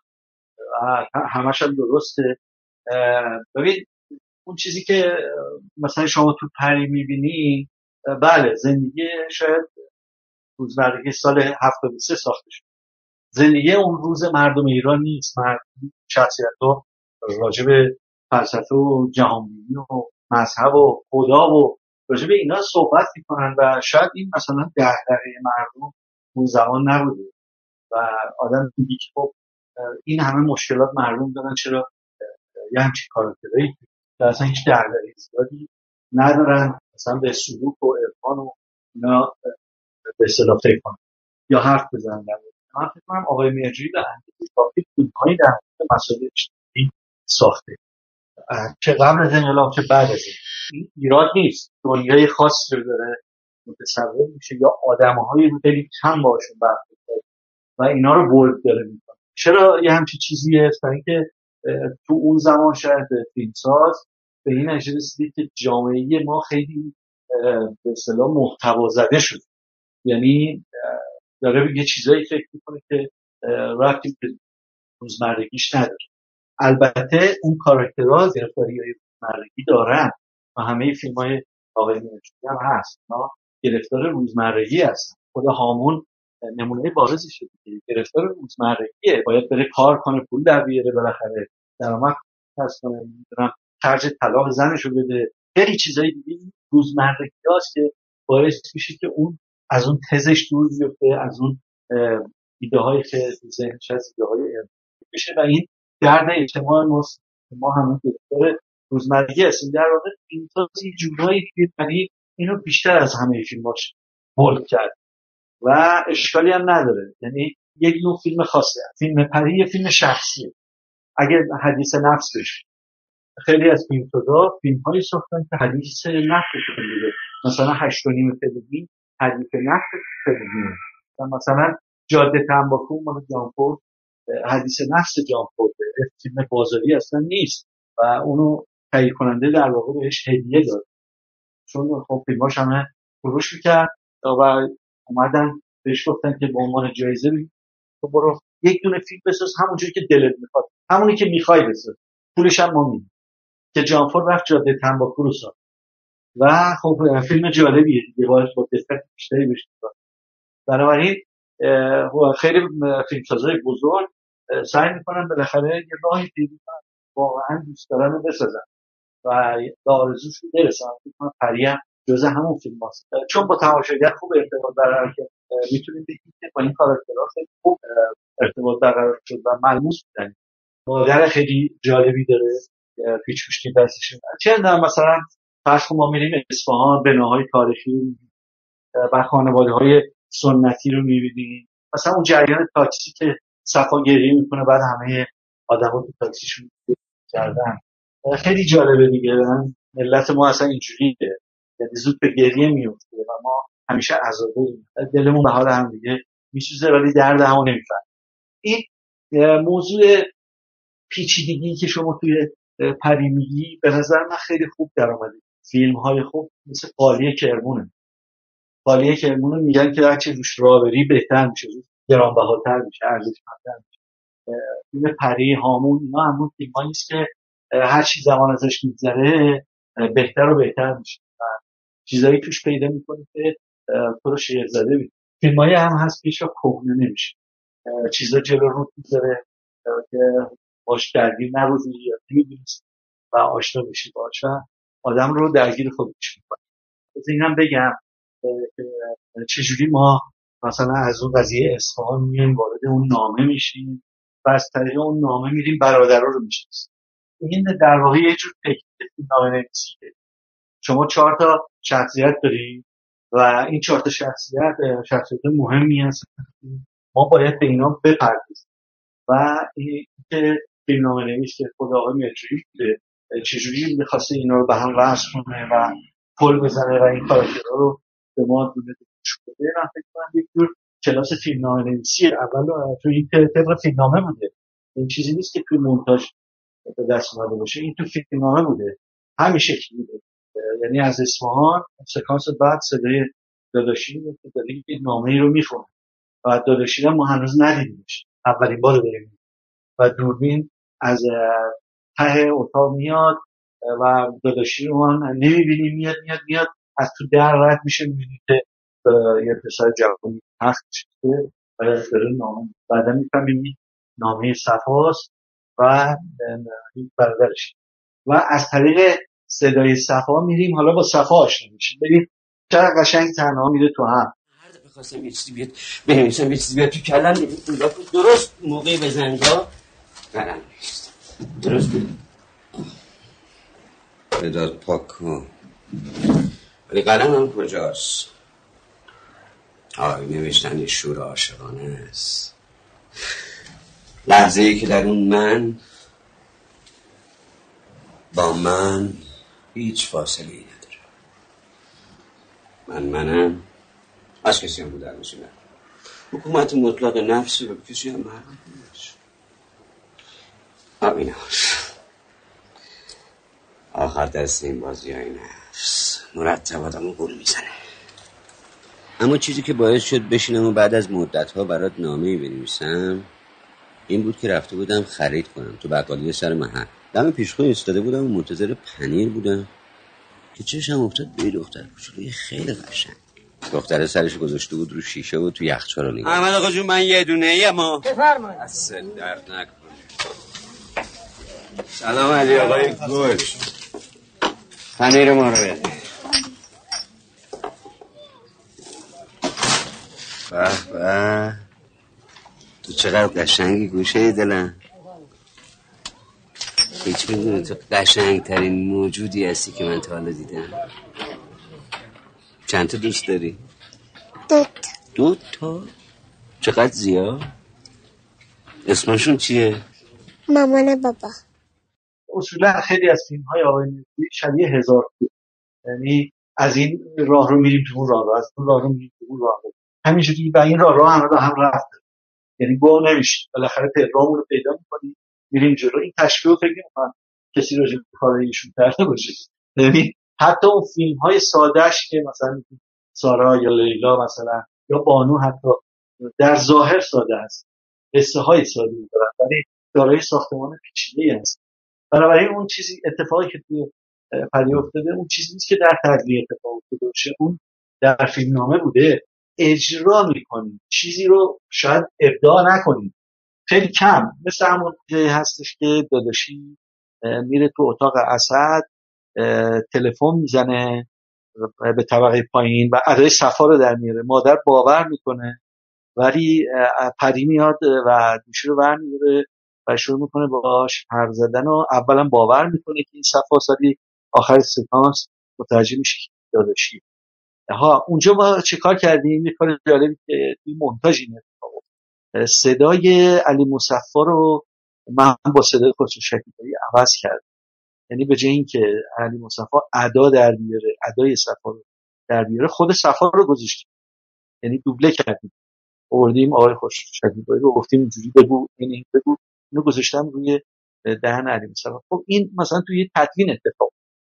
همش هم درسته. ببین اون چیزی که مثلا شما تو پری میبینی، بله زندگی شاید روزمرگی سال 73 ساخته شد، زندگی اون روز مردم ایران نیست. شخصیت‌ها راجع به فلسفه و جهانبینی و مذهب و خدا و راجع به اینا صحبت میکنن و شاید این مثلا دغدغه مردم اون زمان نبوده و آدم میگه که خب این همه مشکلات مردم دارن، چرا یه همچین کاراکترهایی که اصلا هیچ دغدغه‌ای زیادی ندارن مثلا به سلوک و عرفان و اینا به اصطلاح فکر کنن یا حرف بزنن. من فکر کنم آقای مهرجویی به اندازه کافی فیلم‌هایی در مورد مسائل اجتماعی ساخته، چه قبل از انقلاب چه بعد از این ایراد نیست، دنیای خاصی رو داره متصور میشه یا آدم‌هایی رو خیلی کم باشون برخورد و اینا رو بولد داره میکنه. چرا یه همچین چیزیه؟ برای اینکه تو اون زمان شاید فیلمساز به این نتیجه رسید که جامعه ما خیلی به اصطلاح محتوا زده شد، یعنی داره به یه چیزایی فکر میکنه که ربطی به روزمرگیش نداره. البته اون کاراکترها گرفتاری‌های روزمرگی دارن و همه فیلم‌های آقای مهرجویی هم هست، اونا گرفتار روزمرگی هستن. خود هامون نمونه بارزی شده که گرفتار روزمرگیه، باید بره کار کنه پول در بیاره بالاخره، درآمد کسب کنه، نمیدونم خرج طلاق زنشو بده، خیلی چیزای دیگه روزمرگیاست که باعث میشه که اون از اون تزش دور بیفته، از اون ایده های که ذهنش از ایده های بشه و این درد اجتماع ما همون دکتر روزمرگی هستیم. در واقع این تازی جورایی که اینو بیشتر از همه فیلماش بولد کرد و اشکالی هم نداره. یعنی یک نوع فیلم خاصه. فیلم پری یه فیلم شخصیه. اگه حدیث نفس بشه، خیلی از فیلمسازا فیلم‌هایی ساختن که حدیث نفس بشه. مثلا 8.5 فیلمی حدیث نفس فیلمی. مثلا جاده تنباکو مال جان فورد حدیث نفس جان فورد، فیلم بازاری اصلا نیست و اونو تهیه کننده در واقع بهش هدیه داد چون خب فیلماش همه فروش میکرد و اومدن بهش گفتن که به عنوان جایزه تو برو یک دونه فیلم بساز همونجوری که دلت میخواد، همونی که میخوای بساز، پولش هم ما میدیم. که جان فورد رفت جاده تنباکو رو ساخت و خب فیلم جالبیه دیگه، باید با دقت بیشتری بشه. بنابراین خیلی فیلمسازای بزرگ سعی میکنن بالاخره یه راهی پیدا کنن واقعا دوست دارن بسازن و به آرزوشون برسن. فکر پری هم جزء همون فیلم هست چون با تماشاگر خوب ارتباط برقرار کرد. میتونید بگید که با این کاراکترها خیلی خوب ارتباط برقرار شد و ملموس بودن. مادر خیلی جالبی داره، پیچ پوشتی دستشون. چه مثلا فرض ما میریم اصفهان، بناهای تاریخی رو میبینیم و خانواده‌های سنتی رو میبینیم. مثلا اون جریان تاکسی که صفا گریه میکنه بعد همه آدما تو تاکسیشون کردن، خیلی جالبه دیگه. ملت ما اصلا اینجوریه، یعنی زود به گریه میفته و ما همیشه عزاداریم، دلمون به حال هم دیگه میسوزه ولی درد همو نمیفهمیم. این موضوع پیچیدگی که شما توی پری میگی به نظر من خیلی خوب در اومده. فیلم های خوب مثل قالیه کرمونه. قالیه کرمونه میگن که هرچی روش راه بری بهتر میشه، گرانبهاتر میشه، ارزشمندتر میشه. فیلم پری، هامون، اینا همون فیلمایی است که هر چی زمان ازش میگذره بهتر و بهتر میشه و چیزایی توش پیدا میکنی که تو رو شعر زده میشه. فیلمایی هم هست که هیچ کهنه نمیشه، چیزا جلو رو میذاره که باش درگیر نبودی یا نمیدونی و آشنا بشی باش و آدم رو درگیر خودش میکنه. از اینم بگم که چجوری ما مثلا از اون قضیه اصفهان میایم وارد اون نامه میشیم و از طریق اون نامه میریم برادرها رو میشناسیم. این در واقع یه جور تکنیک نامه‌نویسیه. شما 4 تا شخصیت داری و این 4 تا شخصیت مهمی هستن، ما باید به اینا بپردازیم و این که فیلمنامه‌نویس که خود آقای متری بوده چجوری می‌خواسته اینا رو به هم وصل کنه و پل بزنه و این کاراکترها رو به ما دونه نشون بده. من فکر کنم یک جور کلاس فیلمنامه‌نویسی اول تو این طبق فیلمنامه بوده. این چیزی نیست که توی مونتاژ به دست اومده باشه، این تو فیلمنامه بوده، همین شکلی بوده. یعنی از اصفهان سکانس بعد صدای داداشی که داره یک نامه‌ای رو میخونه و داداشی رو ما هنوز ندیدیمش، اولین بار داریم و دوربین از ته اتاق میاد و داداشی رو ما نمیبینیم، میاد از تو در رد میشه، میبینید که یه پسر جوانی تخت شده و داره نامه بعدا میفهمیم نامه صفاست و این برادرش و از طریق صدای صفا میریم حالا با صفا آشنا میشیم. ببین چقدر قشنگ تنها میره تو هم. هر دفعه خواستم یه چیزی بیاد بنویسم، یه چیزی بیاد تو کلم، درست موقعی به زنگا قلم نیست. درست بداد پاک کن. ولی قلم هم کجاست؟ نوشتن شور عاشقانه است. لحظه‌ای که در اون من با من هیچ فاصله‌ای نداره. منم از کسی هم بودن میشونم. حکومت مطلق نفسی و کسی هم مرد نمیشه. این هاش آخر دست این بازی های نفس مرتب آدمو گل میزنه. اما چیزی که باعث شد بشینم و بعد از مدت‌ها برات نامه‌ای بنویسم این بود که رفته بودم خرید کنم تو بقالی سر محل. دم پیشخوی ایستاده بودم و منتظر پنیر بودم که چشم افتاد به دختر کوچولوی خیلی قشنگ. دختره سرش گذاشته بود رو شیشه و تو یخچال رو نگاه. احمد آقا جون من یه دونه ای اما بفرمایید. اصل درد نکنه. سلام علی آقای گوش. پنیر ما رو بده. به تو چقدر قشنگی گوشه دلم. هیچ میدونی تو قشنگ ترین موجودی هستی که من تا حالا دیدم. چند تا دوست داری؟ دو تا؟ چقدر زیاد؟ اسمشون چیه؟ مامان بابا. اصولا خیلی از فیلم های آقای نجومی شبیه هزار توه، یعنی از این راه رو میریم تو اون راه رو، از اون راه رو میریم تو اون راه رو، همینجوری و این راه همه رو هم رفت، یعنی گم نمیشه، بالاخره پدرامون رو پیدا میکنیم میریم جلو. این تشبیه فکر نمی‌کنم کسی راجع به کارهای ایشون کرده باشه. ببین حتی اون فیلم های سادهش که مثلا سارا یا لیلا مثلا یا بانو حتی در ظاهر ساده است، قصه های ساده دارن ولی دارای ساختمان پیچیده‌ای هست. بنابراین اون چیزی اتفاقی که توی پری افتاده اون چیزی نیست که در تدوین اتفاق افتاده باشه، اون در فیلمنامه بوده. اجرا میکنیم چیزی رو شاید ابداع نکنیم، خیلی کم، مثل همون هستش که داداشی میره تو اتاق اسد تلفن میزنه به طبقه پایین و ادای صفا رو در میاره، مادر باور میکنه ولی پری میاد و گوشی رو برمی‌داره و شروع میکنه باهاش حرف زدن و اولا باور میکنه که این صفا سالی، آخر سکانس متوجه میشه که داداشی. ها اونجا ما چه کار کردیم؟ یه کار جالبی که توی مونتاژ این اتفاق افتاد، صدای علی مصفی رو من با صدای خسرو شکیبایی عوض کردم، یعنی به جای اینکه علی مصفی ادا در بیاره، ادای صفا رو در بیاره، خود صفا رو گذاشتیم، یعنی دوبله کردیم، آوردیم آقای خسرو شکیبایی رو گفتیم اینجوری بگو، این بگو، اینو گذاشتم روی دهن علی مصفی. خب این مثلا توی تدوین اتفاق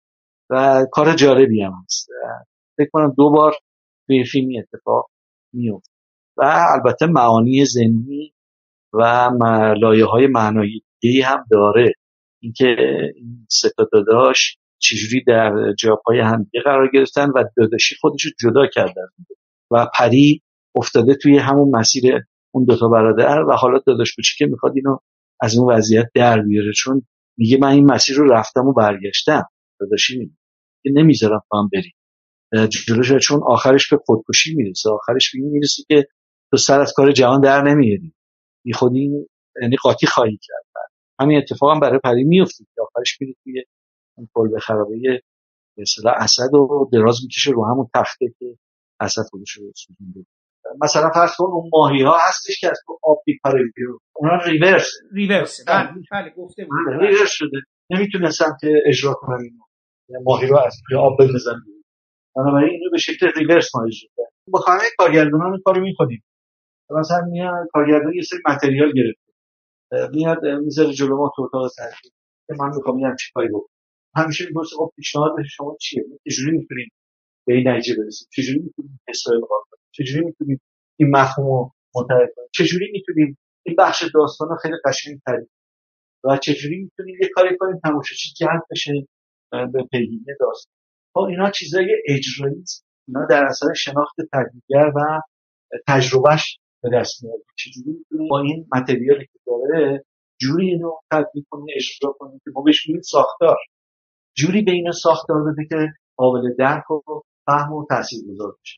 و کار جالبی هم هست. فکر کنم 2 بار توی فیلمی اتفاق میفته و البته معانی ضمنی و لایه‌های معنایی دیگه‌ای هم داره، اینکه این سه تا داداش چجوری در جاپای همدیگه قرار گرفتن و داداشی خودشو جدا کردن و پری افتاده توی همون مسیر اون 2 تا برادر و حالا داداش کوچیکه میخواد اینو از اون وضعیت در بیاره، چون میگه من این مسیر رو رفتم و برگشتم، داداشی میگه که نمیذارم تو هم بری جلوش، چون آخرش به خودکشی میرسه، آخرش به این میرسه که تو سر از کار جهان در نمیاری، بی خودی یعنی قاطی خواهی کرد. همین اتفاق هم برای پری میفته که آخرش میره توی اون کلبه خرابه به اصطلاح اسد و دراز میکشه رو همون تخته که اسد خودش رو سوزونده. مثلا فرض کن اون ماهی ها هستش که از تو آب میپره بیرون، اونا ریورس بله گفته بود ریورس شده، نمیتونستن که اجرا کنن اینو، ماهی رو از توی آب بندازن، بنابراین اینو به شکل ریورس ما اجرا کردیم. با همه کارگردانان این کارو میکنیم، مثلا میاد کارگردان یه سری متریال گرفته میاد میذاره جلو ما تو اتاق تصویر که من میخوام اینم چیکاری بکنم، همیشه میپرسه خب پیشنهاد شما چیه، چجوری میتونیم به این نتیجه برسیم، چجوری میتونیم حساب کنیم، چجوری میتونیم این مفهوم رو منتقل کنیم، چجوری میتونیم این بخش داستان رو خیلی قشنگ تعریف و چجوری میتونیم یه کاری کنیم تماشاچی جلب بشه به پیگیری داستان. خب اینا چیزای اجرایی است، اینا در اثر شناخت تدوینگر و تجربهش به دست میاد، چجوری میتونه با این متریالی که داره جوری اینو تدوین کنه، اجرا کنه که ما بهش میگیم ساختار، جوری به اینا ساختار بده که قابل درک و فهم و تاثیرگذار بشه.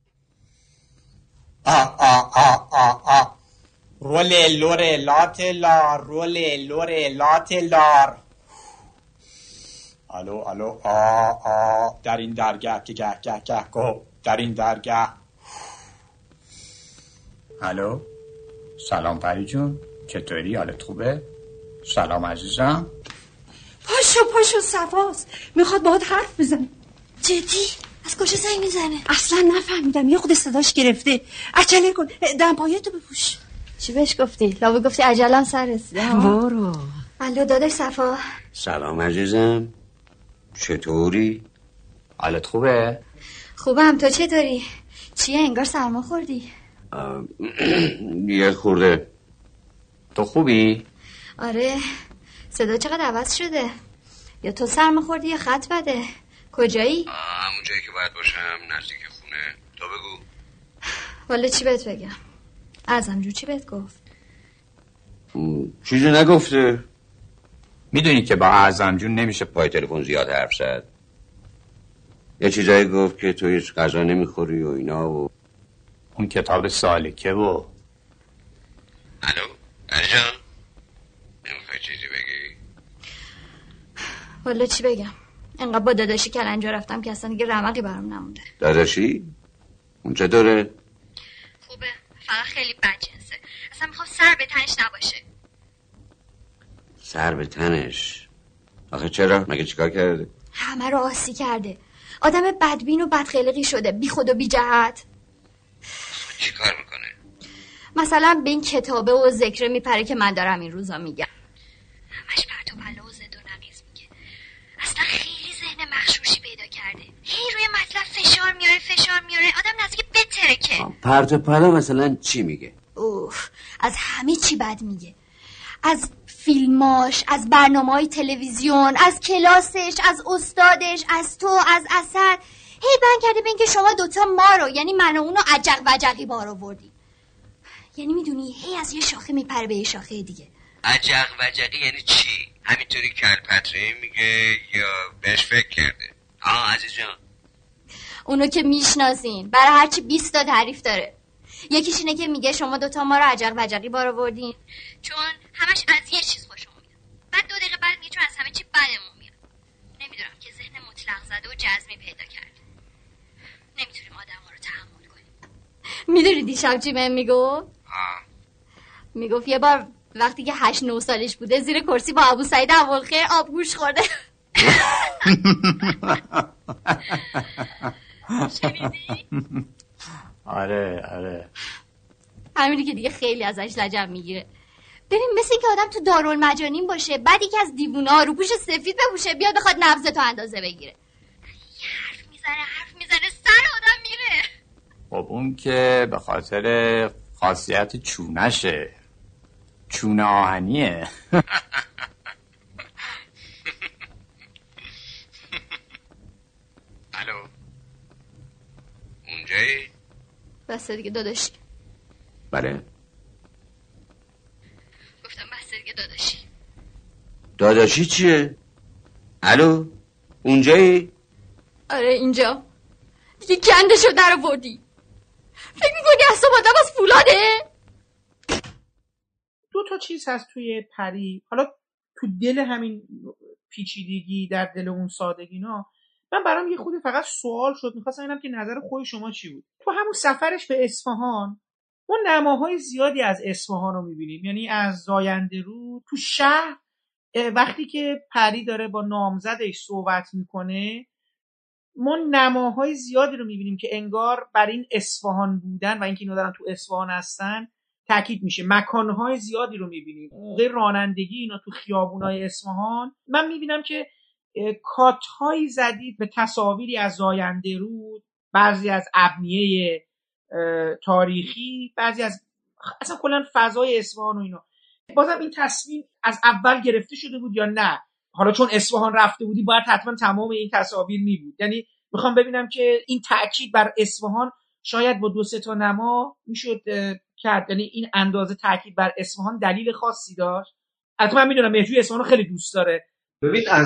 رول لور لات لار، رول لور لات لار. الو در این درگاه که گه گو در این درگاه. الو سلام پری جون، چطوری؟ حالت خوبه؟ سلام عزیزم. پاشو صفاست، میخواد باهات حرف بزنه. جدی؟ از کجا زنگ میزنه؟ اصلا نفهمیدم، یه خود صداش گرفته. عجله کن، دمپایتو بپوش. چی بهش گفتی؟ لابد گفتی عجلم سر رسیده. برو. الو داداش صفا. سلام عزیزم، چطوری؟ حالت خوبه؟ خوبم، تو چطوری؟ چیه انگار سرما خوردی؟ یه خورده. تو خوبی؟ آره. صدا چقدر عوض شده؟ یا تو سرما خوردی یا خط بده؟ کجایی؟ همون جایی که باید باشم، نزدیک خونه. تو بگو. والا چی بهت بگم؟ ازم جو چی بهت گفت؟ چیزی نگفته. میدونی که با اعظم جون نمیشه پای تلفن زیاد حرف زد. یه چیزایی گفت که تو هیچ غذا نمیخوری و اینا و اون کتاب سالکه و الو علی جان نمیخوای چیزی بگی؟ والا چی بگم، انقدر با داداشی کلنجا رفتم که اصلا دیگه رمقی برام نمونده. داداشی؟ اون چطوره؟ خوبه، فقط خیلی بدجنسه. اصلا میخوام سر به تنش نباشه. سر به تنش؟ آخه چرا؟ مگه چیکار کرده؟ همه رو آسی کرده. آدم بدبین و بدخلقی شده، بی خود و بی جهت. چیکار میکنه؟ مثلا به این کتابه و ذکر میپره که من دارم این روزا میگم. همش پرت و پلا و زد و نقیض میگه. اصلا خیلی ذهن مغشوشی پیدا کرده. هی روی مطلب فشار میاره آدم نزدیک بترکه. پرت و پلا مثلا چی میگه؟ اوف، از همه چی بد میگه. از فیلماش، از برنامه‌های تلویزیون، از کلاسش، از استادش، از تو، از اثر. هی بند کرده به این که شما دوتا ما رو، یعنی من و اونو عجق وجقی بار آوردی. یعنی میدونی هی از یه شاخه میپره به یه شاخه دیگه. عجق وجقی یعنی چی؟ همینطوری کلپتری میگه یا بهش فکر کرده؟ عزیز جان اونو که میشناسین، برای هرچی 20 تا تعریف داره. یکیش اینه که میگه شما دوتا ما رو عجق وجقی بار آوردین چون همش از یه چیز خوشمون میاد. بعد 2 دقیقه بعد میگه چون از همه چی بدمون میاد. نمیدونم که ذهن مطلق زده و جزمی پیدا کرد. نمیتونیم آدم‌ها رو تحمل کنیم. میدونی دیشب چی بهم میگفت؟ میگفت یه بار وقتی که 8-9 سالش بوده زیر کرسی با ابو سعید اولخیر آبگوش خورده. شنیدی؟ آره همینی که دیگه خیلی ازش لجب میگیره. ببین مثل این که آدم تو دارالمجانین باشه، بعد یکی از دیوونا رو پوش سفید بپوشه بیاد بخواد نبض تو اندازه بگیره. حرف میزنه سر آدم میره. خب اون که به خاطر خاصیت چونشه، چونه آهنیه. الو اونجایی؟ بسته دیگه داداشی. بله گفتم بسته دیگه داداشی. داداشی چیه؟ الو اونجایی؟ آره اینجا. دیگه گندشو در آوردی. فکر میکنی اصلا آدم از فولاده؟ 2 تا چیز هست توی پری، حالا تو دل همین پیچیدگی در دل اون سادگینا من برام یه خودی فقط سوال شد، میخواستم اینم که نظر خود شما چی بود. تو همون سفرش به اصفهان ما نماهای زیادی از اصفهان رو میبینیم، یعنی از زاینده رود تو شهر وقتی که پری داره با نامزدش صحبت میکنه ما نماهای زیادی رو میبینیم که انگار بر این اصفهان بودن و اینکه اینا دارن تو اصفهان هستن تاکید میشه. مکانهای زیادی رو میبینیم، موقع رانندگی اینا تو خیابونای اصفهان من میبینم که کاتهایی زدید به تصاویری از زاینده رود، بعضی از ابنیه تاریخی، بعضی از اصلا کلا فضای اصفهان و اینا. بازم این تصمیم از اول گرفته شده بود یا نه؟ حالا چون اصفهان رفته بودی باید حتما تمام این تصاویر می بود. یعنی میخوام ببینم که این تاکید بر اصفهان شاید با 2-3 تا نما میشد کرد، یعنی این اندازه تاکید بر اصفهان دلیل خاصی داشت. البته من میدونم مهدی اصفهان رو خیلی دوست داره. ببین از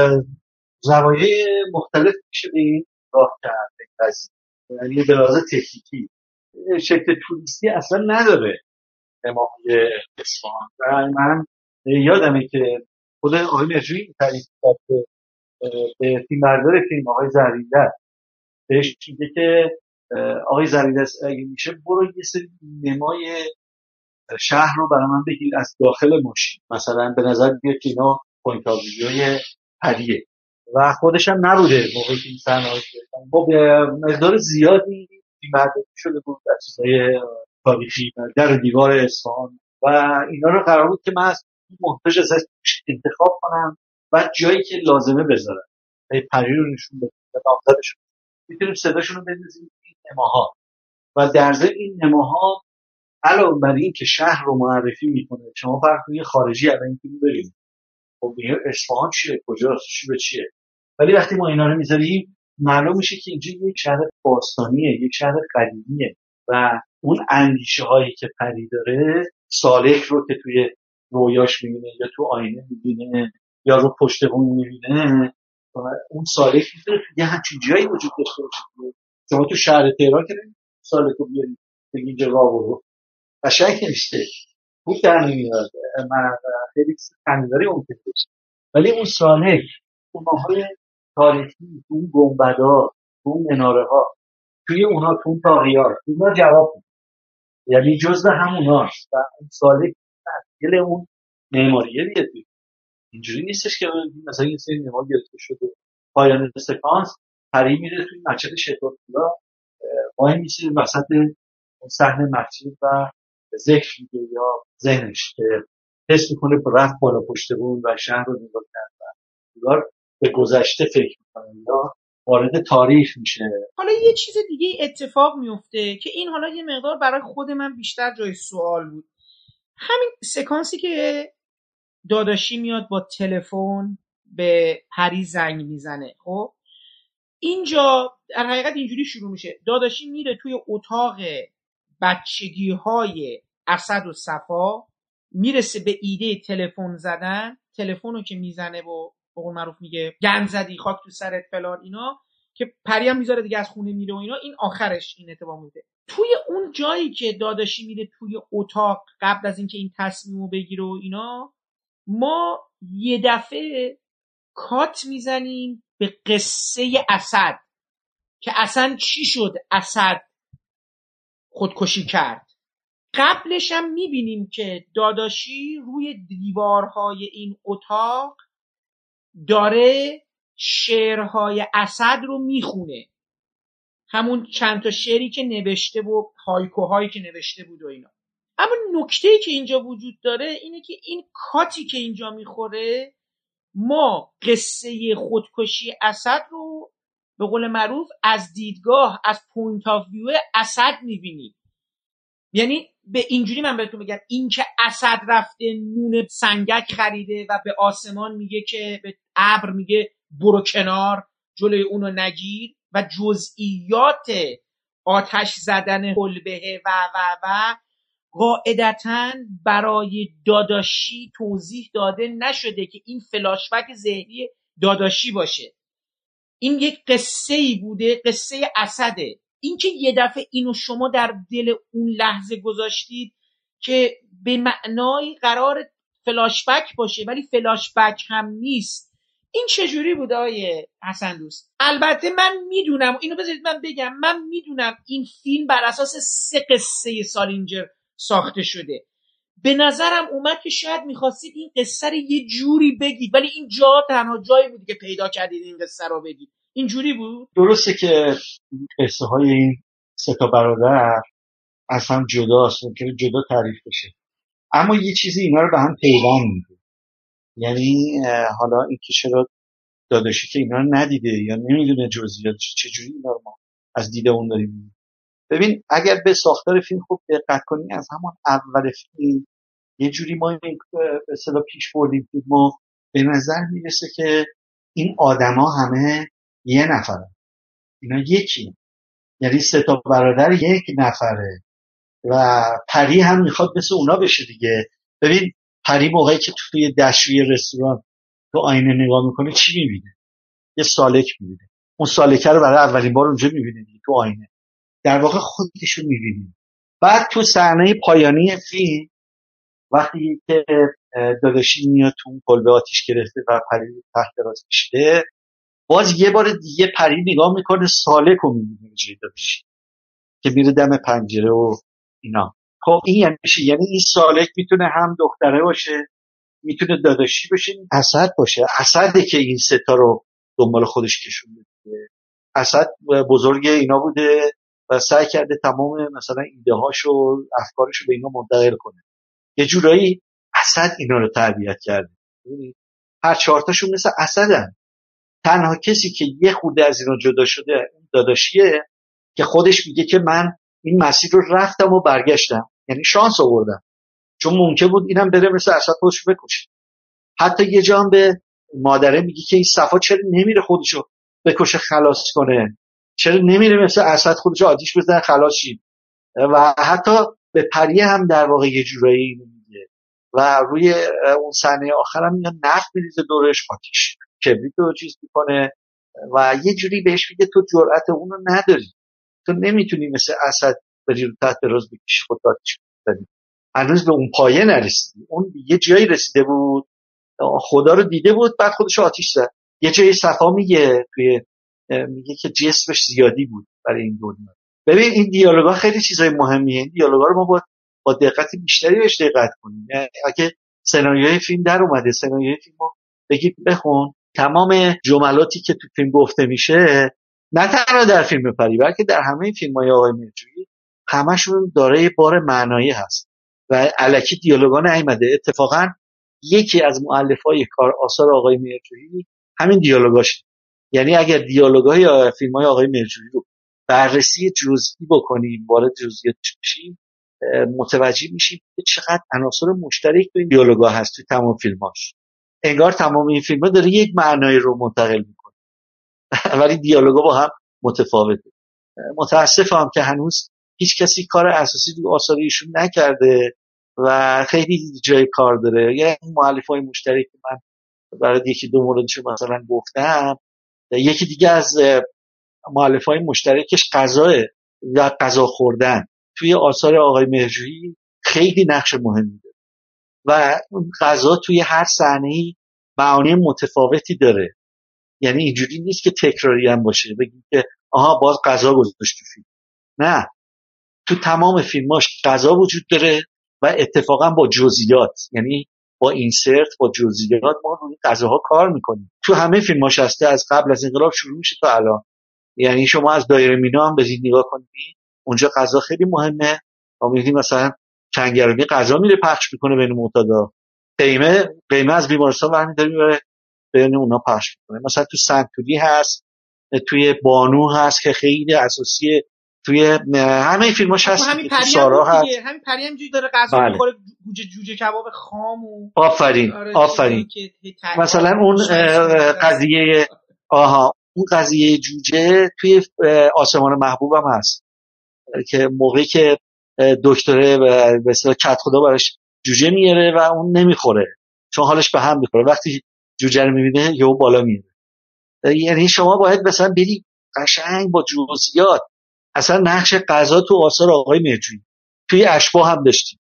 زوایای مختلف میشه به این راه کرد قضیه. یعنی به لحاظ تکنیکی شکل توریستی اصلا نداره نمای اصفهان. و من یادمه که خود آقای مجری تعریف کرد که به فیلمبردار فیلم آقای زرینده بهش میگه که آقای زرینده اگه میشه برو یه سری نمای شهر رو برای من بگیر از داخل ماشین، مثلا به نظر بیاد که اینا پوینت آف ویوی پریه و خودش هم نبوده موقعی که این صحنه‌ها گرفتن. خب مقدار زیادی فیلمبرداری شده بود از چیزای تاریخی در و دیوار اصفهان و اینا رو قرار بود که من از منتج ازش انتخاب کنم و جایی که لازمه بذارم پری رو نشون بدم و نامزدشون میتونیم صداشون رو بندازیم این نماها و در ضمن این نماها علاوه بر این که شهر رو معرفی میکنه. شما فرض کنید خارجی الان این فیلم بریم خب میگه اصفهان چیه، کجاست، چی به چیه، ولی وقتی ما اینا رو میذاریم معلوم میشه که اینجا یک شهر باستانیه، یک شهر قدیمیه و اون اندیشه هایی که پری داره، سالک رو که توی رویاش میبینه یا تو آینه میبینه یا رو پشت بوم میبینه، اون سالک میتونه یه همچین جایی وجود داشته باشه. شما تو شهر تهران که سالک رو بیارید بگید اینجا راه برو، قشنگ نمیشه، خوب در نمیاد، من خیلی خنده‌داری ممکنه بشه. ولی اون سالک، اون ماهای تاریخی، اون گنبدها، اون مناره ها، توی اونها، تو اون طاقیات، اونها جواب میده، یعنی جزء هموناست و اون سالک دل اون معماریه دیگه. اینجوری نیستش که مثلا یه سری نما گرفته شده پایان سکانس پری میره توی مسجد شیطان‌الله وای میسه وسط صحنه مسجد و ذکر میگه یا ذهنش که حس میکنه رفت بالا پشت بون و شهر رو نگاه کرد و انگار به گذشته فکر میکنه یا وارد تاریخ میشه. حالا یه چیز دیگه اتفاق میفته که این حالا یه مقدار برای خود من بیشتر جای سوال بود. همین سکانسی که داداشی میاد با تلفن به پری زنگ میزنه، خب اینجا در حقیقت اینجوری شروع میشه، داداشی میره توی اتاق بچگی های اسد و صفا، میرسه به ایده تلفن زدن، تلفن رو که میزنه و به قول معروف میگه گند زدی خاک تو سرت فلان اینا، که پری هم میذاره دیگه از خونه میره و اینا. این آخرش این اتفاق میفته. توی اون جایی که داداشی میره توی اتاق قبل از اینکه این تصمیمو بگیره و اینا، ما یه دفعه کات میزنیم به قصه اسد که اصلا چی شد اسد خودکشی کرد. قبلش هم میبینیم که داداشی روی دیوارهای این اتاق داره شعرهای اسد رو میخونه، همون چند تا شعری که نوشته و هایکوهایی که نوشته بود و اینا. اما نکته‌ای که اینجا وجود داره اینه که این کاتی که اینجا میخوره، ما قصه خودکشی اسد رو به قول معروف از دیدگاه، از پوینت آف ویو اسد میبینیم. یعنی به اینجوری من بهتون بگم، این که اسد رفته نون سنگک خریده و به آسمان میگه که به ابر میگه برو کنار جلوی اونو نگیر، و جزئیات آتش زدن کلبه و قاعدتاً برای داداشی توضیح داده نشده که این فلاشبک ذهنی داداشی باشه. این یک قصه‌ای بوده، قصه اسده. این که یه دفعه اینو شما در دل اون لحظه گذاشتید که به معنای قرار فلاشبک باشه ولی فلاشبک هم نیست، این چجوری بوده آیه حسن دوست؟ البته من میدونم، اینو بذارید من بگم، من میدونم این فیلم بر اساس 3 قصه سالینجر ساخته شده. به نظرم اومد که شاید میخواستید این قصه رو یه جوری بگید، ولی این جا تنها جایی بود که پیدا کردید این قصه رو بگید. اینجوری بود؟ درسته که قصه های این 3 برادر از هم جداست، ممکنه جدا تعریف بشه، اما یه چیزی اینا رو به هم پیوند میده. یعنی حالا این که چرا داداشی که اینا رو ندیده یا نمیدونه جزئیاتش چجوری، اینا رو ما از دید اون داریم می‌بینیم. ببین اگر به ساختار فیلم خوب دقت کنی، از همون اول فیلم یه جوری ما این به اصطلاح پیش بردیم که ما به نظر میرسه که این آدما همه یه نفرن، اینا یکی، یعنی 3 برادر یک نفره و پری هم میخواد مثل اونا بشه دیگه. ببین پری موقعی که توی دستشوی رستوران تو آینه نگاه میکنه چی میبینه؟ یه سالک میبینه. اون سالکه رو برای اولین بار اونجا میبینه دیگه، تو آینه در واقع خودشو میبینه. بعد تو صحنه پایانی فیلم وقتی که داداشی میاد تو اون کلبه آتیش گرفته و پری تحت راست میشه، باز یه بار دیگه پری نگاه میکنه سالک رو میبینه جای داداشی که میره دم پنجره و اینا. خب این یعنی چی؟ یعنی این سالک میتونه هم دختره باشه، میتونه داداشی باشه، اسد باشه. اسده که این 3 رو دنبال خودش کشونده. اسد بزرگ اینا بوده و سعی کرده تمام مثلا ایده هاشو افکارشو به اینا منتقل کنه. یه جورایی اسد اینا رو تربیت کرده. هر 4 تاشون مثل اسدن. تنها کسی که یه خورده از اینا جدا شده داداشیه که خودش میگه که من این مسیر رو رفتم و برگشتم، یعنی شانس آوردم، چون ممکن بود اینم بره مثل اسد خودشو بکشه. حتی یه جا هم به مادره میگه که این صفا چرا نمیره خودشو بکشه خلاص کنه، چرا نمیره مثل اسد خودشو آتیش بزنه خلاص شید. و حتی به پری هم در واقع یه جورایی میگه و روی اون صحنه آخر هم میاد نفت میریزه دورش، آتیش کبریت رو چیز میکنه و یه جوری بهش میگه تو جرأت اون رو نداری، تو نمیتونی مثل اسد بری رو تحت راز بکشی خود آتیش بزنی، هنوز به اون پایه نرسیدی. اون یه جایی رسیده بود خدا رو دیده بود، بعد خودش آتیش زد. یه جایی صفا میگه میگه که جسمش زیادی بود برای این دنیا. ببین این دیالوگا خیلی چیزای مهمیه، این دیالوگا رو ما با دقت بیشتری بهش دقت کنیم. یعنی اگه سناریوی فیلم در اومده، سناریوی فیلم رو بگید بخون، تمام جملاتی که تو فیلم گفته میشه نه تنها در فیلم پری بلکه در همه فیلم‌های آقای میرجویی همشون دارای بار معنایی هست و الکی دیالوگا نیومده. اتفاقا یکی از مؤلفه‌های کار آثار آقای میرجویی همین دیالوگاشه. یعنی اگر دیالوگای فیلم‌های آقای میرجویی رو بررسی جزئی بکنیم، وارد جزئیات بشیم، متوجه میشیم که چقدر عناصر مشترک تو این دیالوگا هست تو تمام فیلماش. انگار تمام این فیلم‌ها داره یک معنایی رو منتقل میکنه ولی دیالوگا با هم متفاوته. متاسفم که هنوز هیچ کسی کار اساسی تو آثار ایشون نکرده و خیلی جای کار داره. یه مؤلفه‌های مشترک من برای یکی دو موردش مثلا گفتم، یکی دیگه از مؤلفه‌های مشترکش غذاه و غذا خوردن توی آثار آقای مهرجویی خیلی نقش مهمی داره و اون غذا توی هر صحنه‌ای معانی متفاوتی داره. یعنی اینجوری نیست که تکراری هم باشه بگیم که آها باز غذا گذاشت تو فیلم. نه، تو تمام فیلماش غذا وجود داره و اتفاقا با جزئیات، یعنی با اینسرت، با جزئیات ما روی غذاها کار میکنیم. تو همه فیلماش هسته، از قبل از انقلاب شروع میشه تا الان. یعنی شما از دایره مینا هم بزید نگاه کنید، اونجا غذا خیلی مهمه. ما می‌بینیم مثلا کنگرانی غذا میره پخش میکنه بین معتادا، قیمه از بیمارستان برمی‌داره میبره بین اونا پخش میکنه. مثلا تو سنتوری هست، توی بانو هست که خیلی اساسیه، توی همه فیلماش هست، همین تو سارا هست. همین پری هم داره غذا میخوره، جوجه کباب خام و آفرین. مثلا اون قضیه اون قضیه جوجه توی آسمان محبوب هم هست که موقعی که دکتره به اصطلاح کت خدا براش جوجه میاره و اون نمیخوره چون حالش به هم میخوره، وقتی جوجه رو میبینه یهو بالا میاره. یعنی شما باید مثلا بری قشنگ با جزئیات اصلا نقش غذا تو آثار آقای میرجویی توی اشباح هم داشتیم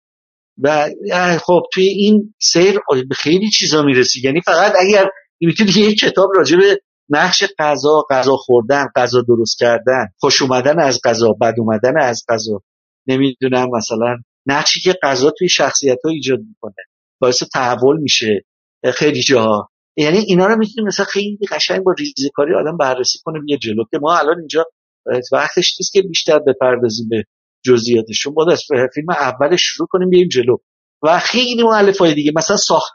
و خب توی این سیر به خیلی چیزا میرسی. یعنی فقط اگر میتونی یک کتاب راجع به نقش غذا خوردن، غذا درست کردن، خوش اومدن از غذا، بد اومدن از غذا، نمیدونم مثلا نقشی که غذا توی شخصیت‌ها ایجاد میکنه، باعث تحول میشه خیلی جاها. یعنی اینا رو میتونیم مثلا خیلی قشنگ با ریزه‌کاری آدم بررسی کنه بیاد جلو، که ما الان اینجا وقتش نیست که بیشتر بپردازیم به جزئیاتش، چون باید از فیلم اولش شروع کنیم بیایم جلو. و خیلی مؤلفه‌های دیگه مثلا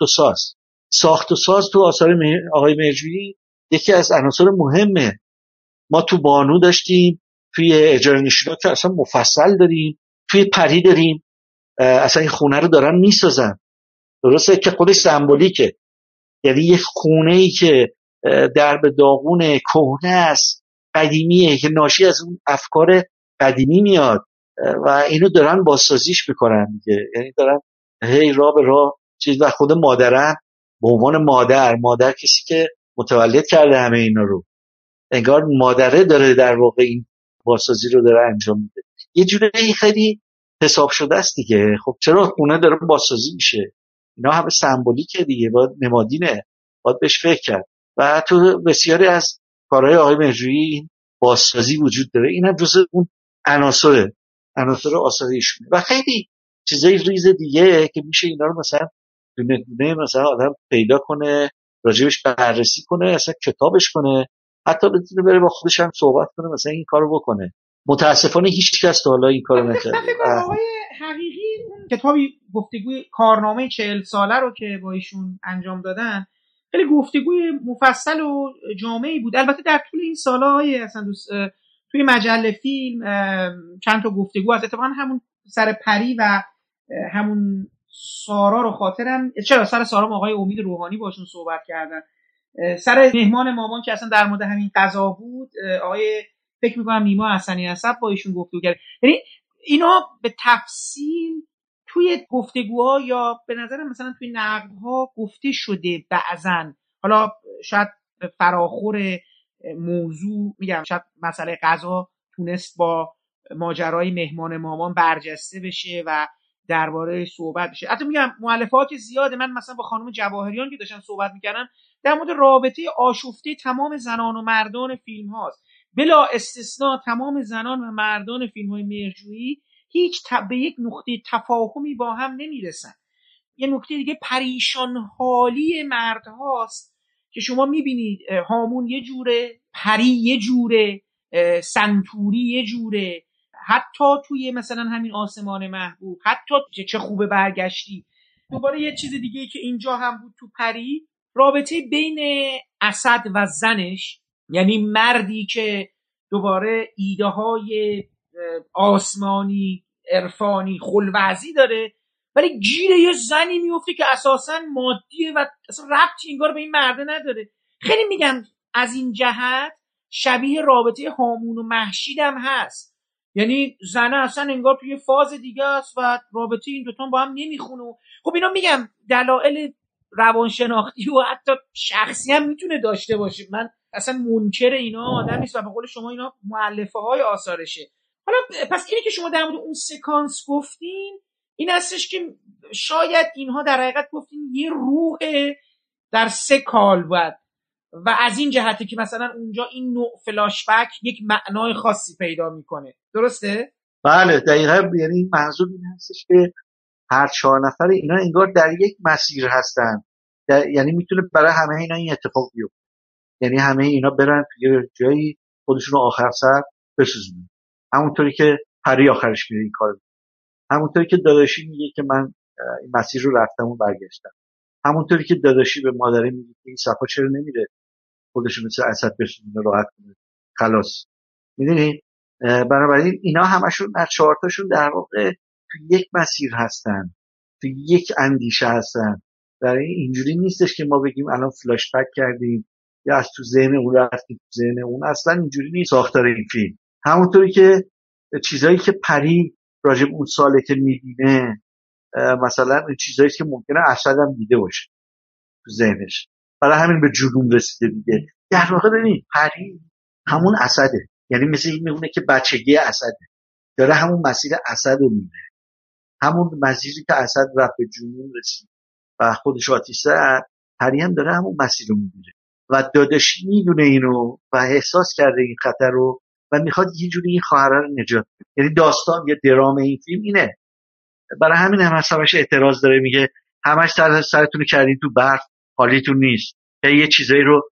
ساخت و ساز تو آثار آقای میرجویی یکی از عناصر مهمه. ما تو بانو داشتیم، توی اجاره نشینا که اصلا مفصل داریم، توی پری داریم، اصلا این خونه رو دارن میسازن، درسته که خودش سمبولیکه. یعنی یه خونه‌ای که درب داغون کهنه است، قدیمیه، که ناشی از اون افکار قدیمی میاد و اینو دارن بازسازیش میکنن دیگه. یعنی دارن هی راه به راه چیز. و خود مادرن به عنوان مادر کسی که متولد کرده همه اینا رو، انگار مادره داره در واقع این بازسازی رو داره انجام میده. یه جوری خیلی حساب شده است دیگه. خب چرا خونه داره بازسازی میشه؟ اینا همه سمبولیکه دیگه، باید نمادینه، باید بهش فکر کرد. و تو بسیاری از کارهای آقای مهرجویی بازسازی وجود داره. این هم جزء اون عناصر آثار ایشونه و خیلی چیزای ریز دیگه که میشه اینا رو مثلا دونه دونه مثلا آدم پیدا کنه، راجبش بررسی کنه، اصلا کتابش کنه، حتی بتونه بره با خودش هم صحبت کنه مثلا این کارو بکنه. متاسفانه هیچ کس تا حالا این کارو نکرده. آقای حقیقی اون کتابی گفتگوی کارنامه 40 ساله رو که با ایشون انجام دادن خیلی گفتگوی مفصل و جامعی بود. البته در طول این سال‌های اصلا توی مجله فیلم چند تا گفتگو از اتفاقا همون سر پری و همون سارا رو خاطرم، چرا سر سارا آقای امید روحانی باشون صحبت کردن، سر مهمان مامان که اصلا در مورد همین قضا بود آقای فکر می‌کنم نیما حسنی عصب با ایشون گفتگو کرد. یعنی اینا به تفصیل توی گفتگوها یا به نظرم مثلا توی نقدها گفته شده بعضن، حالا شاید فراخور موضوع میگم، شاید مسئله غذا تونست با ماجرای مهمان مامان برجسته بشه و درباره صحبت بشه. حتی میگم مؤلفات زیاده، من مثلا با خانم جواهریان که داشتن صحبت میکردن در مورد رابطه آشفته تمام زنان و مردان فیلم هاست، بلا استثناء تمام زنان و مردان فیلم های مهرجویی به یک نقطه تفاهمی با هم نمیرسن. یه نکته دیگه پریشان حالی مرد هاست که شما میبینید هامون یه جوره، پری یه جوره، سنتوری یه جوره، حتی توی مثلا همین آسمان محبوب، حتی چه خوبه برگشتی. دوباره یه چیز دیگه که اینجا هم بود تو پری، رابطه بین اسد و زنش، یعنی مردی که دوباره ایده های آسمانی عرفانی خلوزی داره ولی گیر یه زنی میفته که اساساً مادیه و اصلا ربطی انگار به این مرده نداره. خیلی میگم از این جهت شبیه رابطه هامون و مهشید هم هست، یعنی زنه اصلا انگار توی فاز دیگه است و رابطه این دوتا با هم نمیخونه. خب اینا میگم دلایل روانشناختی و حتی شخصی هم میتونه داشته باشه، من اصلا منکر اینا آدم نیست و به قول شما اینا مؤلفه های آثارشه. حالا پس اینی که شما در مورد اون سکانس گفتین این هستش که شاید اینها در حقیقت گفتین یه روح در 3 کالبد و از این جهته که مثلا اونجا این نوع فلاشبک یک معنای خاصی پیدا میکنه. درسته؟ بله دقیقا، یعنی منظور این هستش که هر 4 نفر اینا انگار در یک مسیر هستن، یعنی میتونه برای همه اینا این اتفاق بیفته، یعنی همه اینا برن توی جایی خودشون رو آخر سر بسوزونن، همونطوری که پری آخرش میره این کار، همونطوری که داداشی میگه که من این مسیر رو رفتم و برگشتم، همونطوری که داداشی به مادره میگه که این صفا چرا نمیره خودش مثل اسد بسونه راحت کنه خلاص. میدونی بنابراین اینا همشون از 4 تاشون در واقع توی یک مسیر هستن، توی یک اندیشه هستن. برای اینجوری نیستش که ما بگیم الان فلاش بک کردیم یا از تو ذهن اون رفتیم تو ذهن اون، اصلا اینجوری نیست ساختار این فیلم. همونطوری که چیزایی که پری راجب اون ساله که میبینه مثلا چیزایی که ممکنه اسد هم دیده باشه تو ذهنش، برای همین به جنون رسیده دیگه. در واقع ببین پری همون اسده، یعنی مثل این میمونه که بچگی اسده داره همون مسیر اسد رو میره، همون مسیری که اسد رفت به جنون رسید و خودش آتیش زد، پری هم داره همون مسیر رو میره و داداشی میدونه اینو و احساس کرده این خطر رو و میخواد یه جوری این خواهر رو نجات بده. یعنی داستان یا درام این فیلم اینه. برای همین همش اعتراض داره، میگه همش سرتون رو کردین تو برف، حالیتون نیست، یا یه چیزایی رو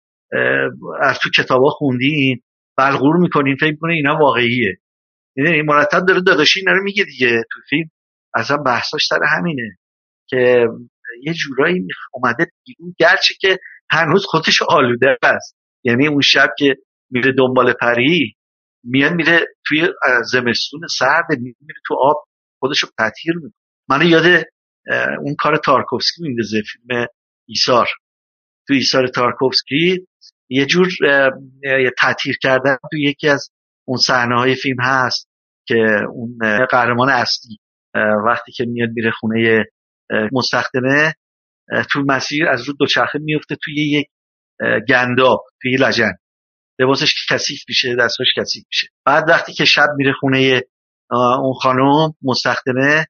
از تو کتابا خوندین بلغور میکنین فکر میکنین اینا واقعیه. یعنی مرتب داره داداشی اینا رو میگه دیگه تو فیلم. اصلا بحثاش سر همینه که یه جورایی اومده بیرون، گرچه که هنوز خودش آلوده است. یعنی اون شب که میره دنبال پری میره توی زمستون سرد، میره تو آب خودشو تطهیر میکنه. منو یاد اون کار تارکوفسکی میندازه، فیلم ایثار. تو ایثار تارکوفسکی یه جور تطهیر کردن تو یکی از اون صحنه‌های فیلم هست که اون قهرمان اصلی وقتی که میره خونه مستخدمه تو مسیر از رو دوچرخه میفته توی یک گنداب، توی لجن، لباسش کثیف میشه، دستاش کثیف میشه. بعد وقتی که شب میره خونه اون خانم مستخدمه،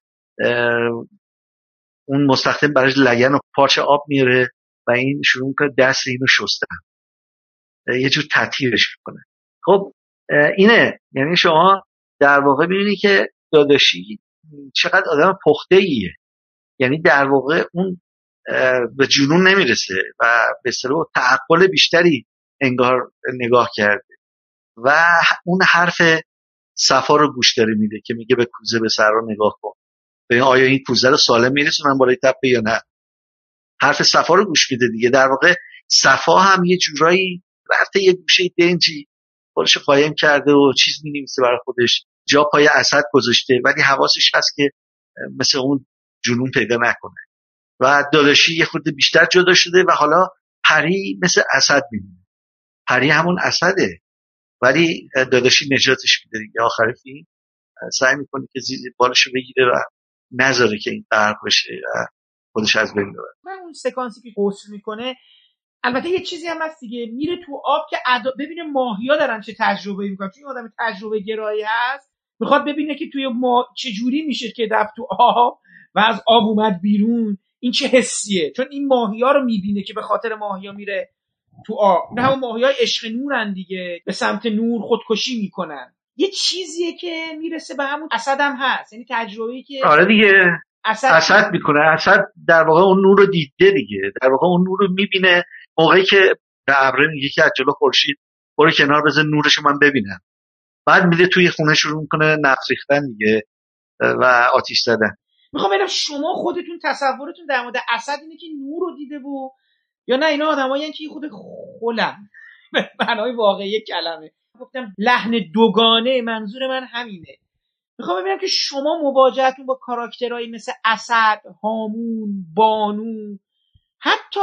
اون مستخدم براش لگن و پارچه آب میاره و این شروع میکنه دست اینو شستن، یه جور تطهیرش میکنه. خب اینه، یعنی شما در واقع میبینی که داداشی چقدر آدم پخته ایه، یعنی در واقع اون به جنون نمیرسه و به اصطلاح تعقل بیشتری انگار نگاه کرده و اون حرف صفا رو گوش داره میده که میگه به کوزه به سر رو نگاه کن، ببین آیا این کوزه رو سالم میرسونن بالای تپه یا نه. حرف صفا رو گوش میده دیگه. در واقع صفا هم یه جورایی رفته یه گوشه دنجی خودش قایم کرده و چیز مینویسه برای خودش، جا پای اسد گذاشته، ولی حواسش هست که مثل اون جنون پیدا نکنه. و داداشی یه خورده بیشتر جدا شده و حالا پری مثل اسد میمونه. پری همون اسده ولی داداشی نجاتش میده دیگه. آخر فیلم سعی میکنه که زیر بالشو بگیره و نذاره که این غرق بشه و خودش از بین بره. من اون سکانسی که غسل میکنه، البته یه چیزی هم هست دیگه، میره تو آب که ببینه ماهیا دارن چه تجربه‌ای میکنن، چون آدم تجربه گرایی هست، میخواد ببینه که توی چه جوری میشه که رفت تو آب و از آب اومد بیرون، این چه حسیه، چون این ماهیا رو میبینه که به خاطر ماهیا میره تو آب. نه همون ماهیای عشق نورن دیگه، به سمت نور خودکشی میکنن. یه چیزیه که میرسه به همون اسد هم هست، یعنی تجربه‌ای که آره دیگه اسد میکنه. اسد در واقع اون نور رو دیده دیگه، در واقع اون نور رو میبینه موقعی که به ابره میگه که از جلو خورشید برو کنار بزن نورشو من ببینم، بعد میره توی خونه شروع میکنه نفت ریختن دیگه و آتیش زدن. میخوام ببینم شما خودتون تصورتون در مورد اسد اینه که نور رو دیده بود یا نه اینا آدمایی که خود خلن به معنای واقعی کلمه. گفتم لحن دوگانه، منظور من همینه. میخوام ببینم که شما مواجهتون با کاراکترهایی مثل اسد، هامون، بانو، حتی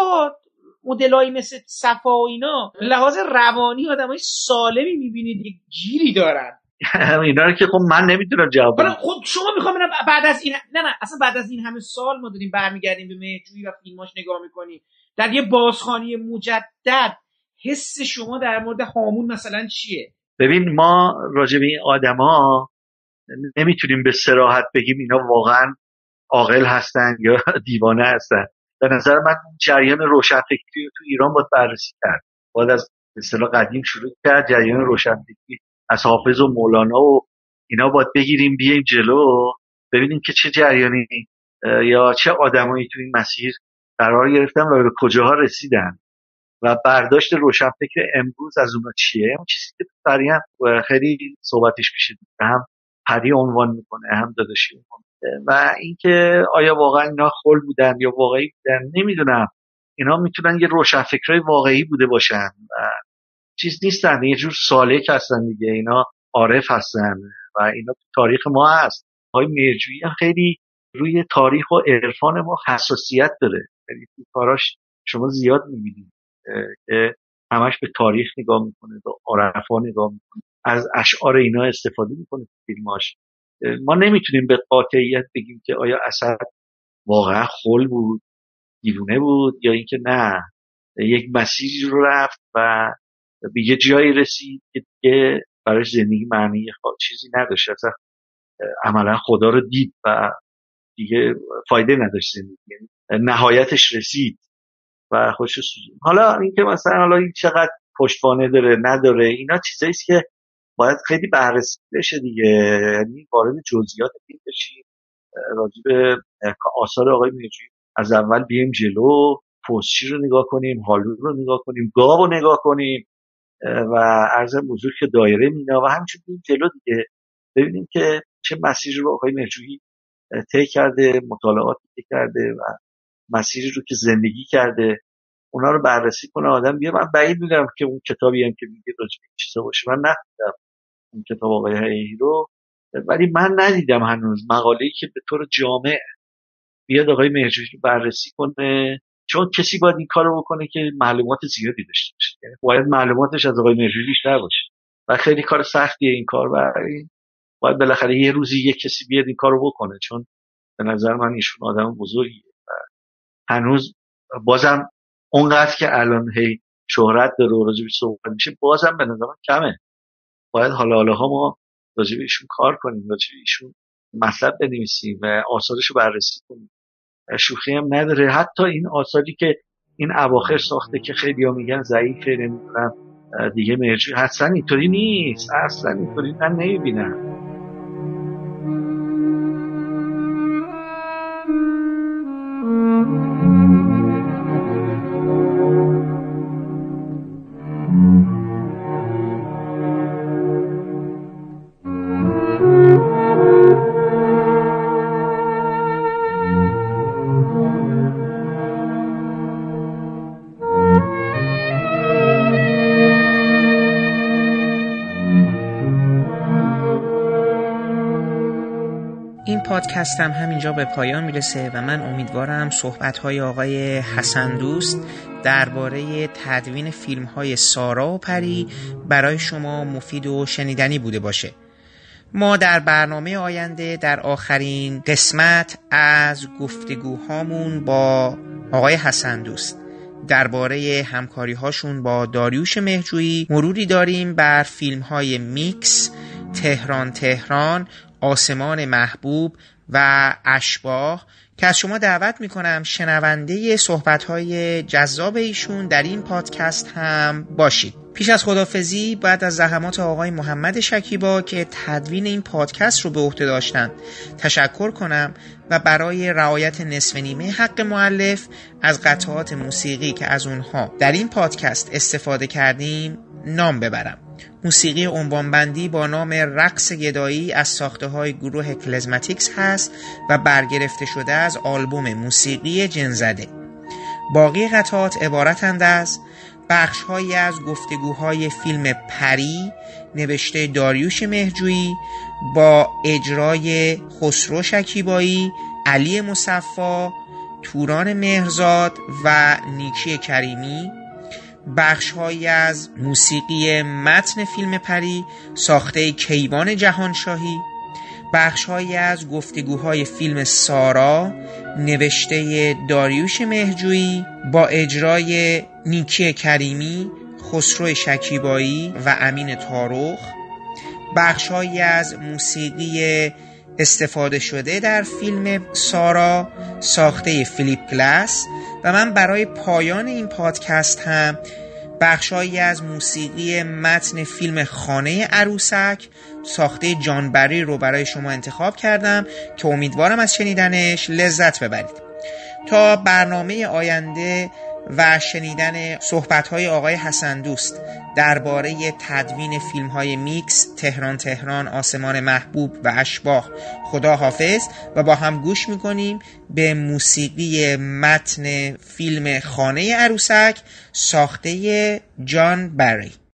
مدلایی مثل صفا و اینا، لحاظ روانی آدمای سالمی میبینید یک گیری دارن. اینا رو که خب من نمیتونم جواب بدم. خب شما میخوام ببینم بعد از این اصلا بعد از این همه سال ما داریم برمیگردیم به مهرجویی و فیلماش نگاه میکنیم، در یه بازخوانی مجدد حس شما در مورد هامون مثلا چیه؟ ببین ما راجع به این آدما نمیتونیم به صراحت بگیم اینا واقعا عاقل هستن یا دیوانه هستن. به نظر من جریان روشنفکری تو ایران باید بررسی کرد. باید از اصطلاح قدیم شروع کرد، جریان روشنفکری از حافظ و مولانا و اینا باید بگیریم بیایم جلو، ببینیم که چه جریانی یا چه آدمایی تو این مسیر قرار گرفتن و به کجاها رسیدن و برداشت روشنفکر امروز از اونا چیه. اون چیزی که فریم خیلی صحبتش میشه، هم پری عنوان میکنه هم داداشی میکنه. و اینکه آیا واقعا اینا خل بودن یا واقعی بودن نمیدونم. اینا میتونن یه روشنفکرای واقعی بوده باشن و چیز نیستن، یه جور سالک هستن دیگه، اینا عارف هستن و اینا تو تاریخ ما هست. آقای مهرجویی خیلی روی تاریخ و عرفان ما حساسیت داره، خیلی تو کاراش شما زیاد میبینید که همش به تاریخ نگاه میکنه، به عرفا نگاه میکنه، از اشعار اینا استفاده میکنه تو فیلماش. ما نمیتونیم به قاطعیت بگیم که آیا اسد واقعا خل بود، دیوونه بود، یا اینکه نه یک مسیری رو رفت و به یه جایی رسید که دیگه براش زندگی معنی چیزی نداشت، اصلا عملا خدا رو دید و دیگه فایده نداشت زندگی، نهایتش رسید و خودش سوزوند. حالا اینکه مثلا حالا این چقدر پشتوانه داره نداره، اینا چیزایی است که باید خیلی بررسی بشه دیگه، یعنی وارد جزئیات فیلم بشیم، راجع به آثار آقای مهرجویی از اول بیایم جلو، پستچی رو نگاه کنیم، هالو رو نگاه کنیم، گاو رو نگاه کنیم و عرض بزرگ که دایره مینا و همچنین بیایم جلو دیگه، ببینیم که چه مسیری رو آقای مهرجویی طی کرده، مطالعاتی که کرده و مسیری رو که زندگی کرده، اونا رو بررسی کنه آدم بیاره. من بعید میدونم که اون کتابی هم که میگه راجع به چیزا باشه، من نخوندم اون کتاب آقای حقیقی رو، ولی من ندیدم هنوز مقاله‌ای که به طور جامع بیاد آقای مهرجویی رو بررسی کنه، چون کسی باید این کارو بکنه که معلومات زیادی داشته باشه، یعنی باید معلوماتش از آقای مهرجویی بیشتر باشه و خیلی کار سختیه این کار و باید بالاخره یه روزی یه کسی بیاد این کارو بکنه، چون به نظر من ایشون آدم بزرگیه و هنوز بازم اونقدر که الان هی شهرت داره و راجبش صحبت میشه بازم به نظر من کمه. باید حالا ما راجب ایشون کار کنیم، راجب ایشون مطلب بنویسیم و آثارش رو بررسی کنیم. شوخی هم نداره، حتی این آثاری که این اواخر ساخته که خیلی‌ها میگن ضعیفه، نمیدونم دیگه مهرجویی اصلا اینطوری نیست، اصلا اینطوری من نمیبینم. پادکستم همینجا به پایان میرسه و من امیدوارم صحبت‌های آقای حسن دوست درباره تدوین فیلم‌های سارا و پری برای شما مفید و شنیدنی بوده باشه. ما در برنامه آینده در آخرین قسمت از گفتگوهامون با آقای حسن دوست درباره همکاری هاشون با داریوش مهرجویی مروری داریم بر فیلم های میکس، تهران، آسمان محبوب و اشباح که از شما دعوت میکنم شنونده صحبت‌های جذاب ایشون در این پادکست هم باشید. پیش از خداحافظی باید از زحمات آقای محمد شکیبا که تدوین این پادکست رو به عهده داشتن تشکر کنم و برای رعایت نصف نیمه حق مؤلف از قطعات موسیقی که از اونها در این پادکست استفاده کردیم نام ببرم. موسیقی عنوانبندی با نام رقص گدایی از ساخته‌های گروه کلزماتیکس هست و برگرفته شده از آلبوم موسیقی جنزده. باقی قطعات عبارتند از بخش‌هایی از گفتگوهای فیلم پری نوشته داریوش مهرجویی با اجرای خسرو شکیبایی، علی مصفا، توران مهرزاد و نیکی کریمی، بخش‌هایی از موسیقی متن فیلم پری ساخته کیوان جهانشاهی، بخش‌هایی از گفتگوهای فیلم سارا نوشته داریوش مهرجویی با اجرای نیکی کریمی، خسرو شکیبایی و امین تارخ، بخش‌هایی از موسیقی استفاده شده در فیلم سارا ساخته فیلیپ گلاس و من برای پایان این پادکست هم بخشایی از موسیقی متن فیلم خانه عروسک ساخته جان بری رو برای شما انتخاب کردم که امیدوارم از شنیدنش لذت ببرید. تا برنامه آینده و شنیدن صحبت‌های آقای حسن دوست درباره تدوین فیلم‌های میکس، تهران، آسمان محبوب و اشباح خدا حافظ و با هم گوش می‌کنیم به موسیقی متن فیلم خانه عروسک ساخته جان بری.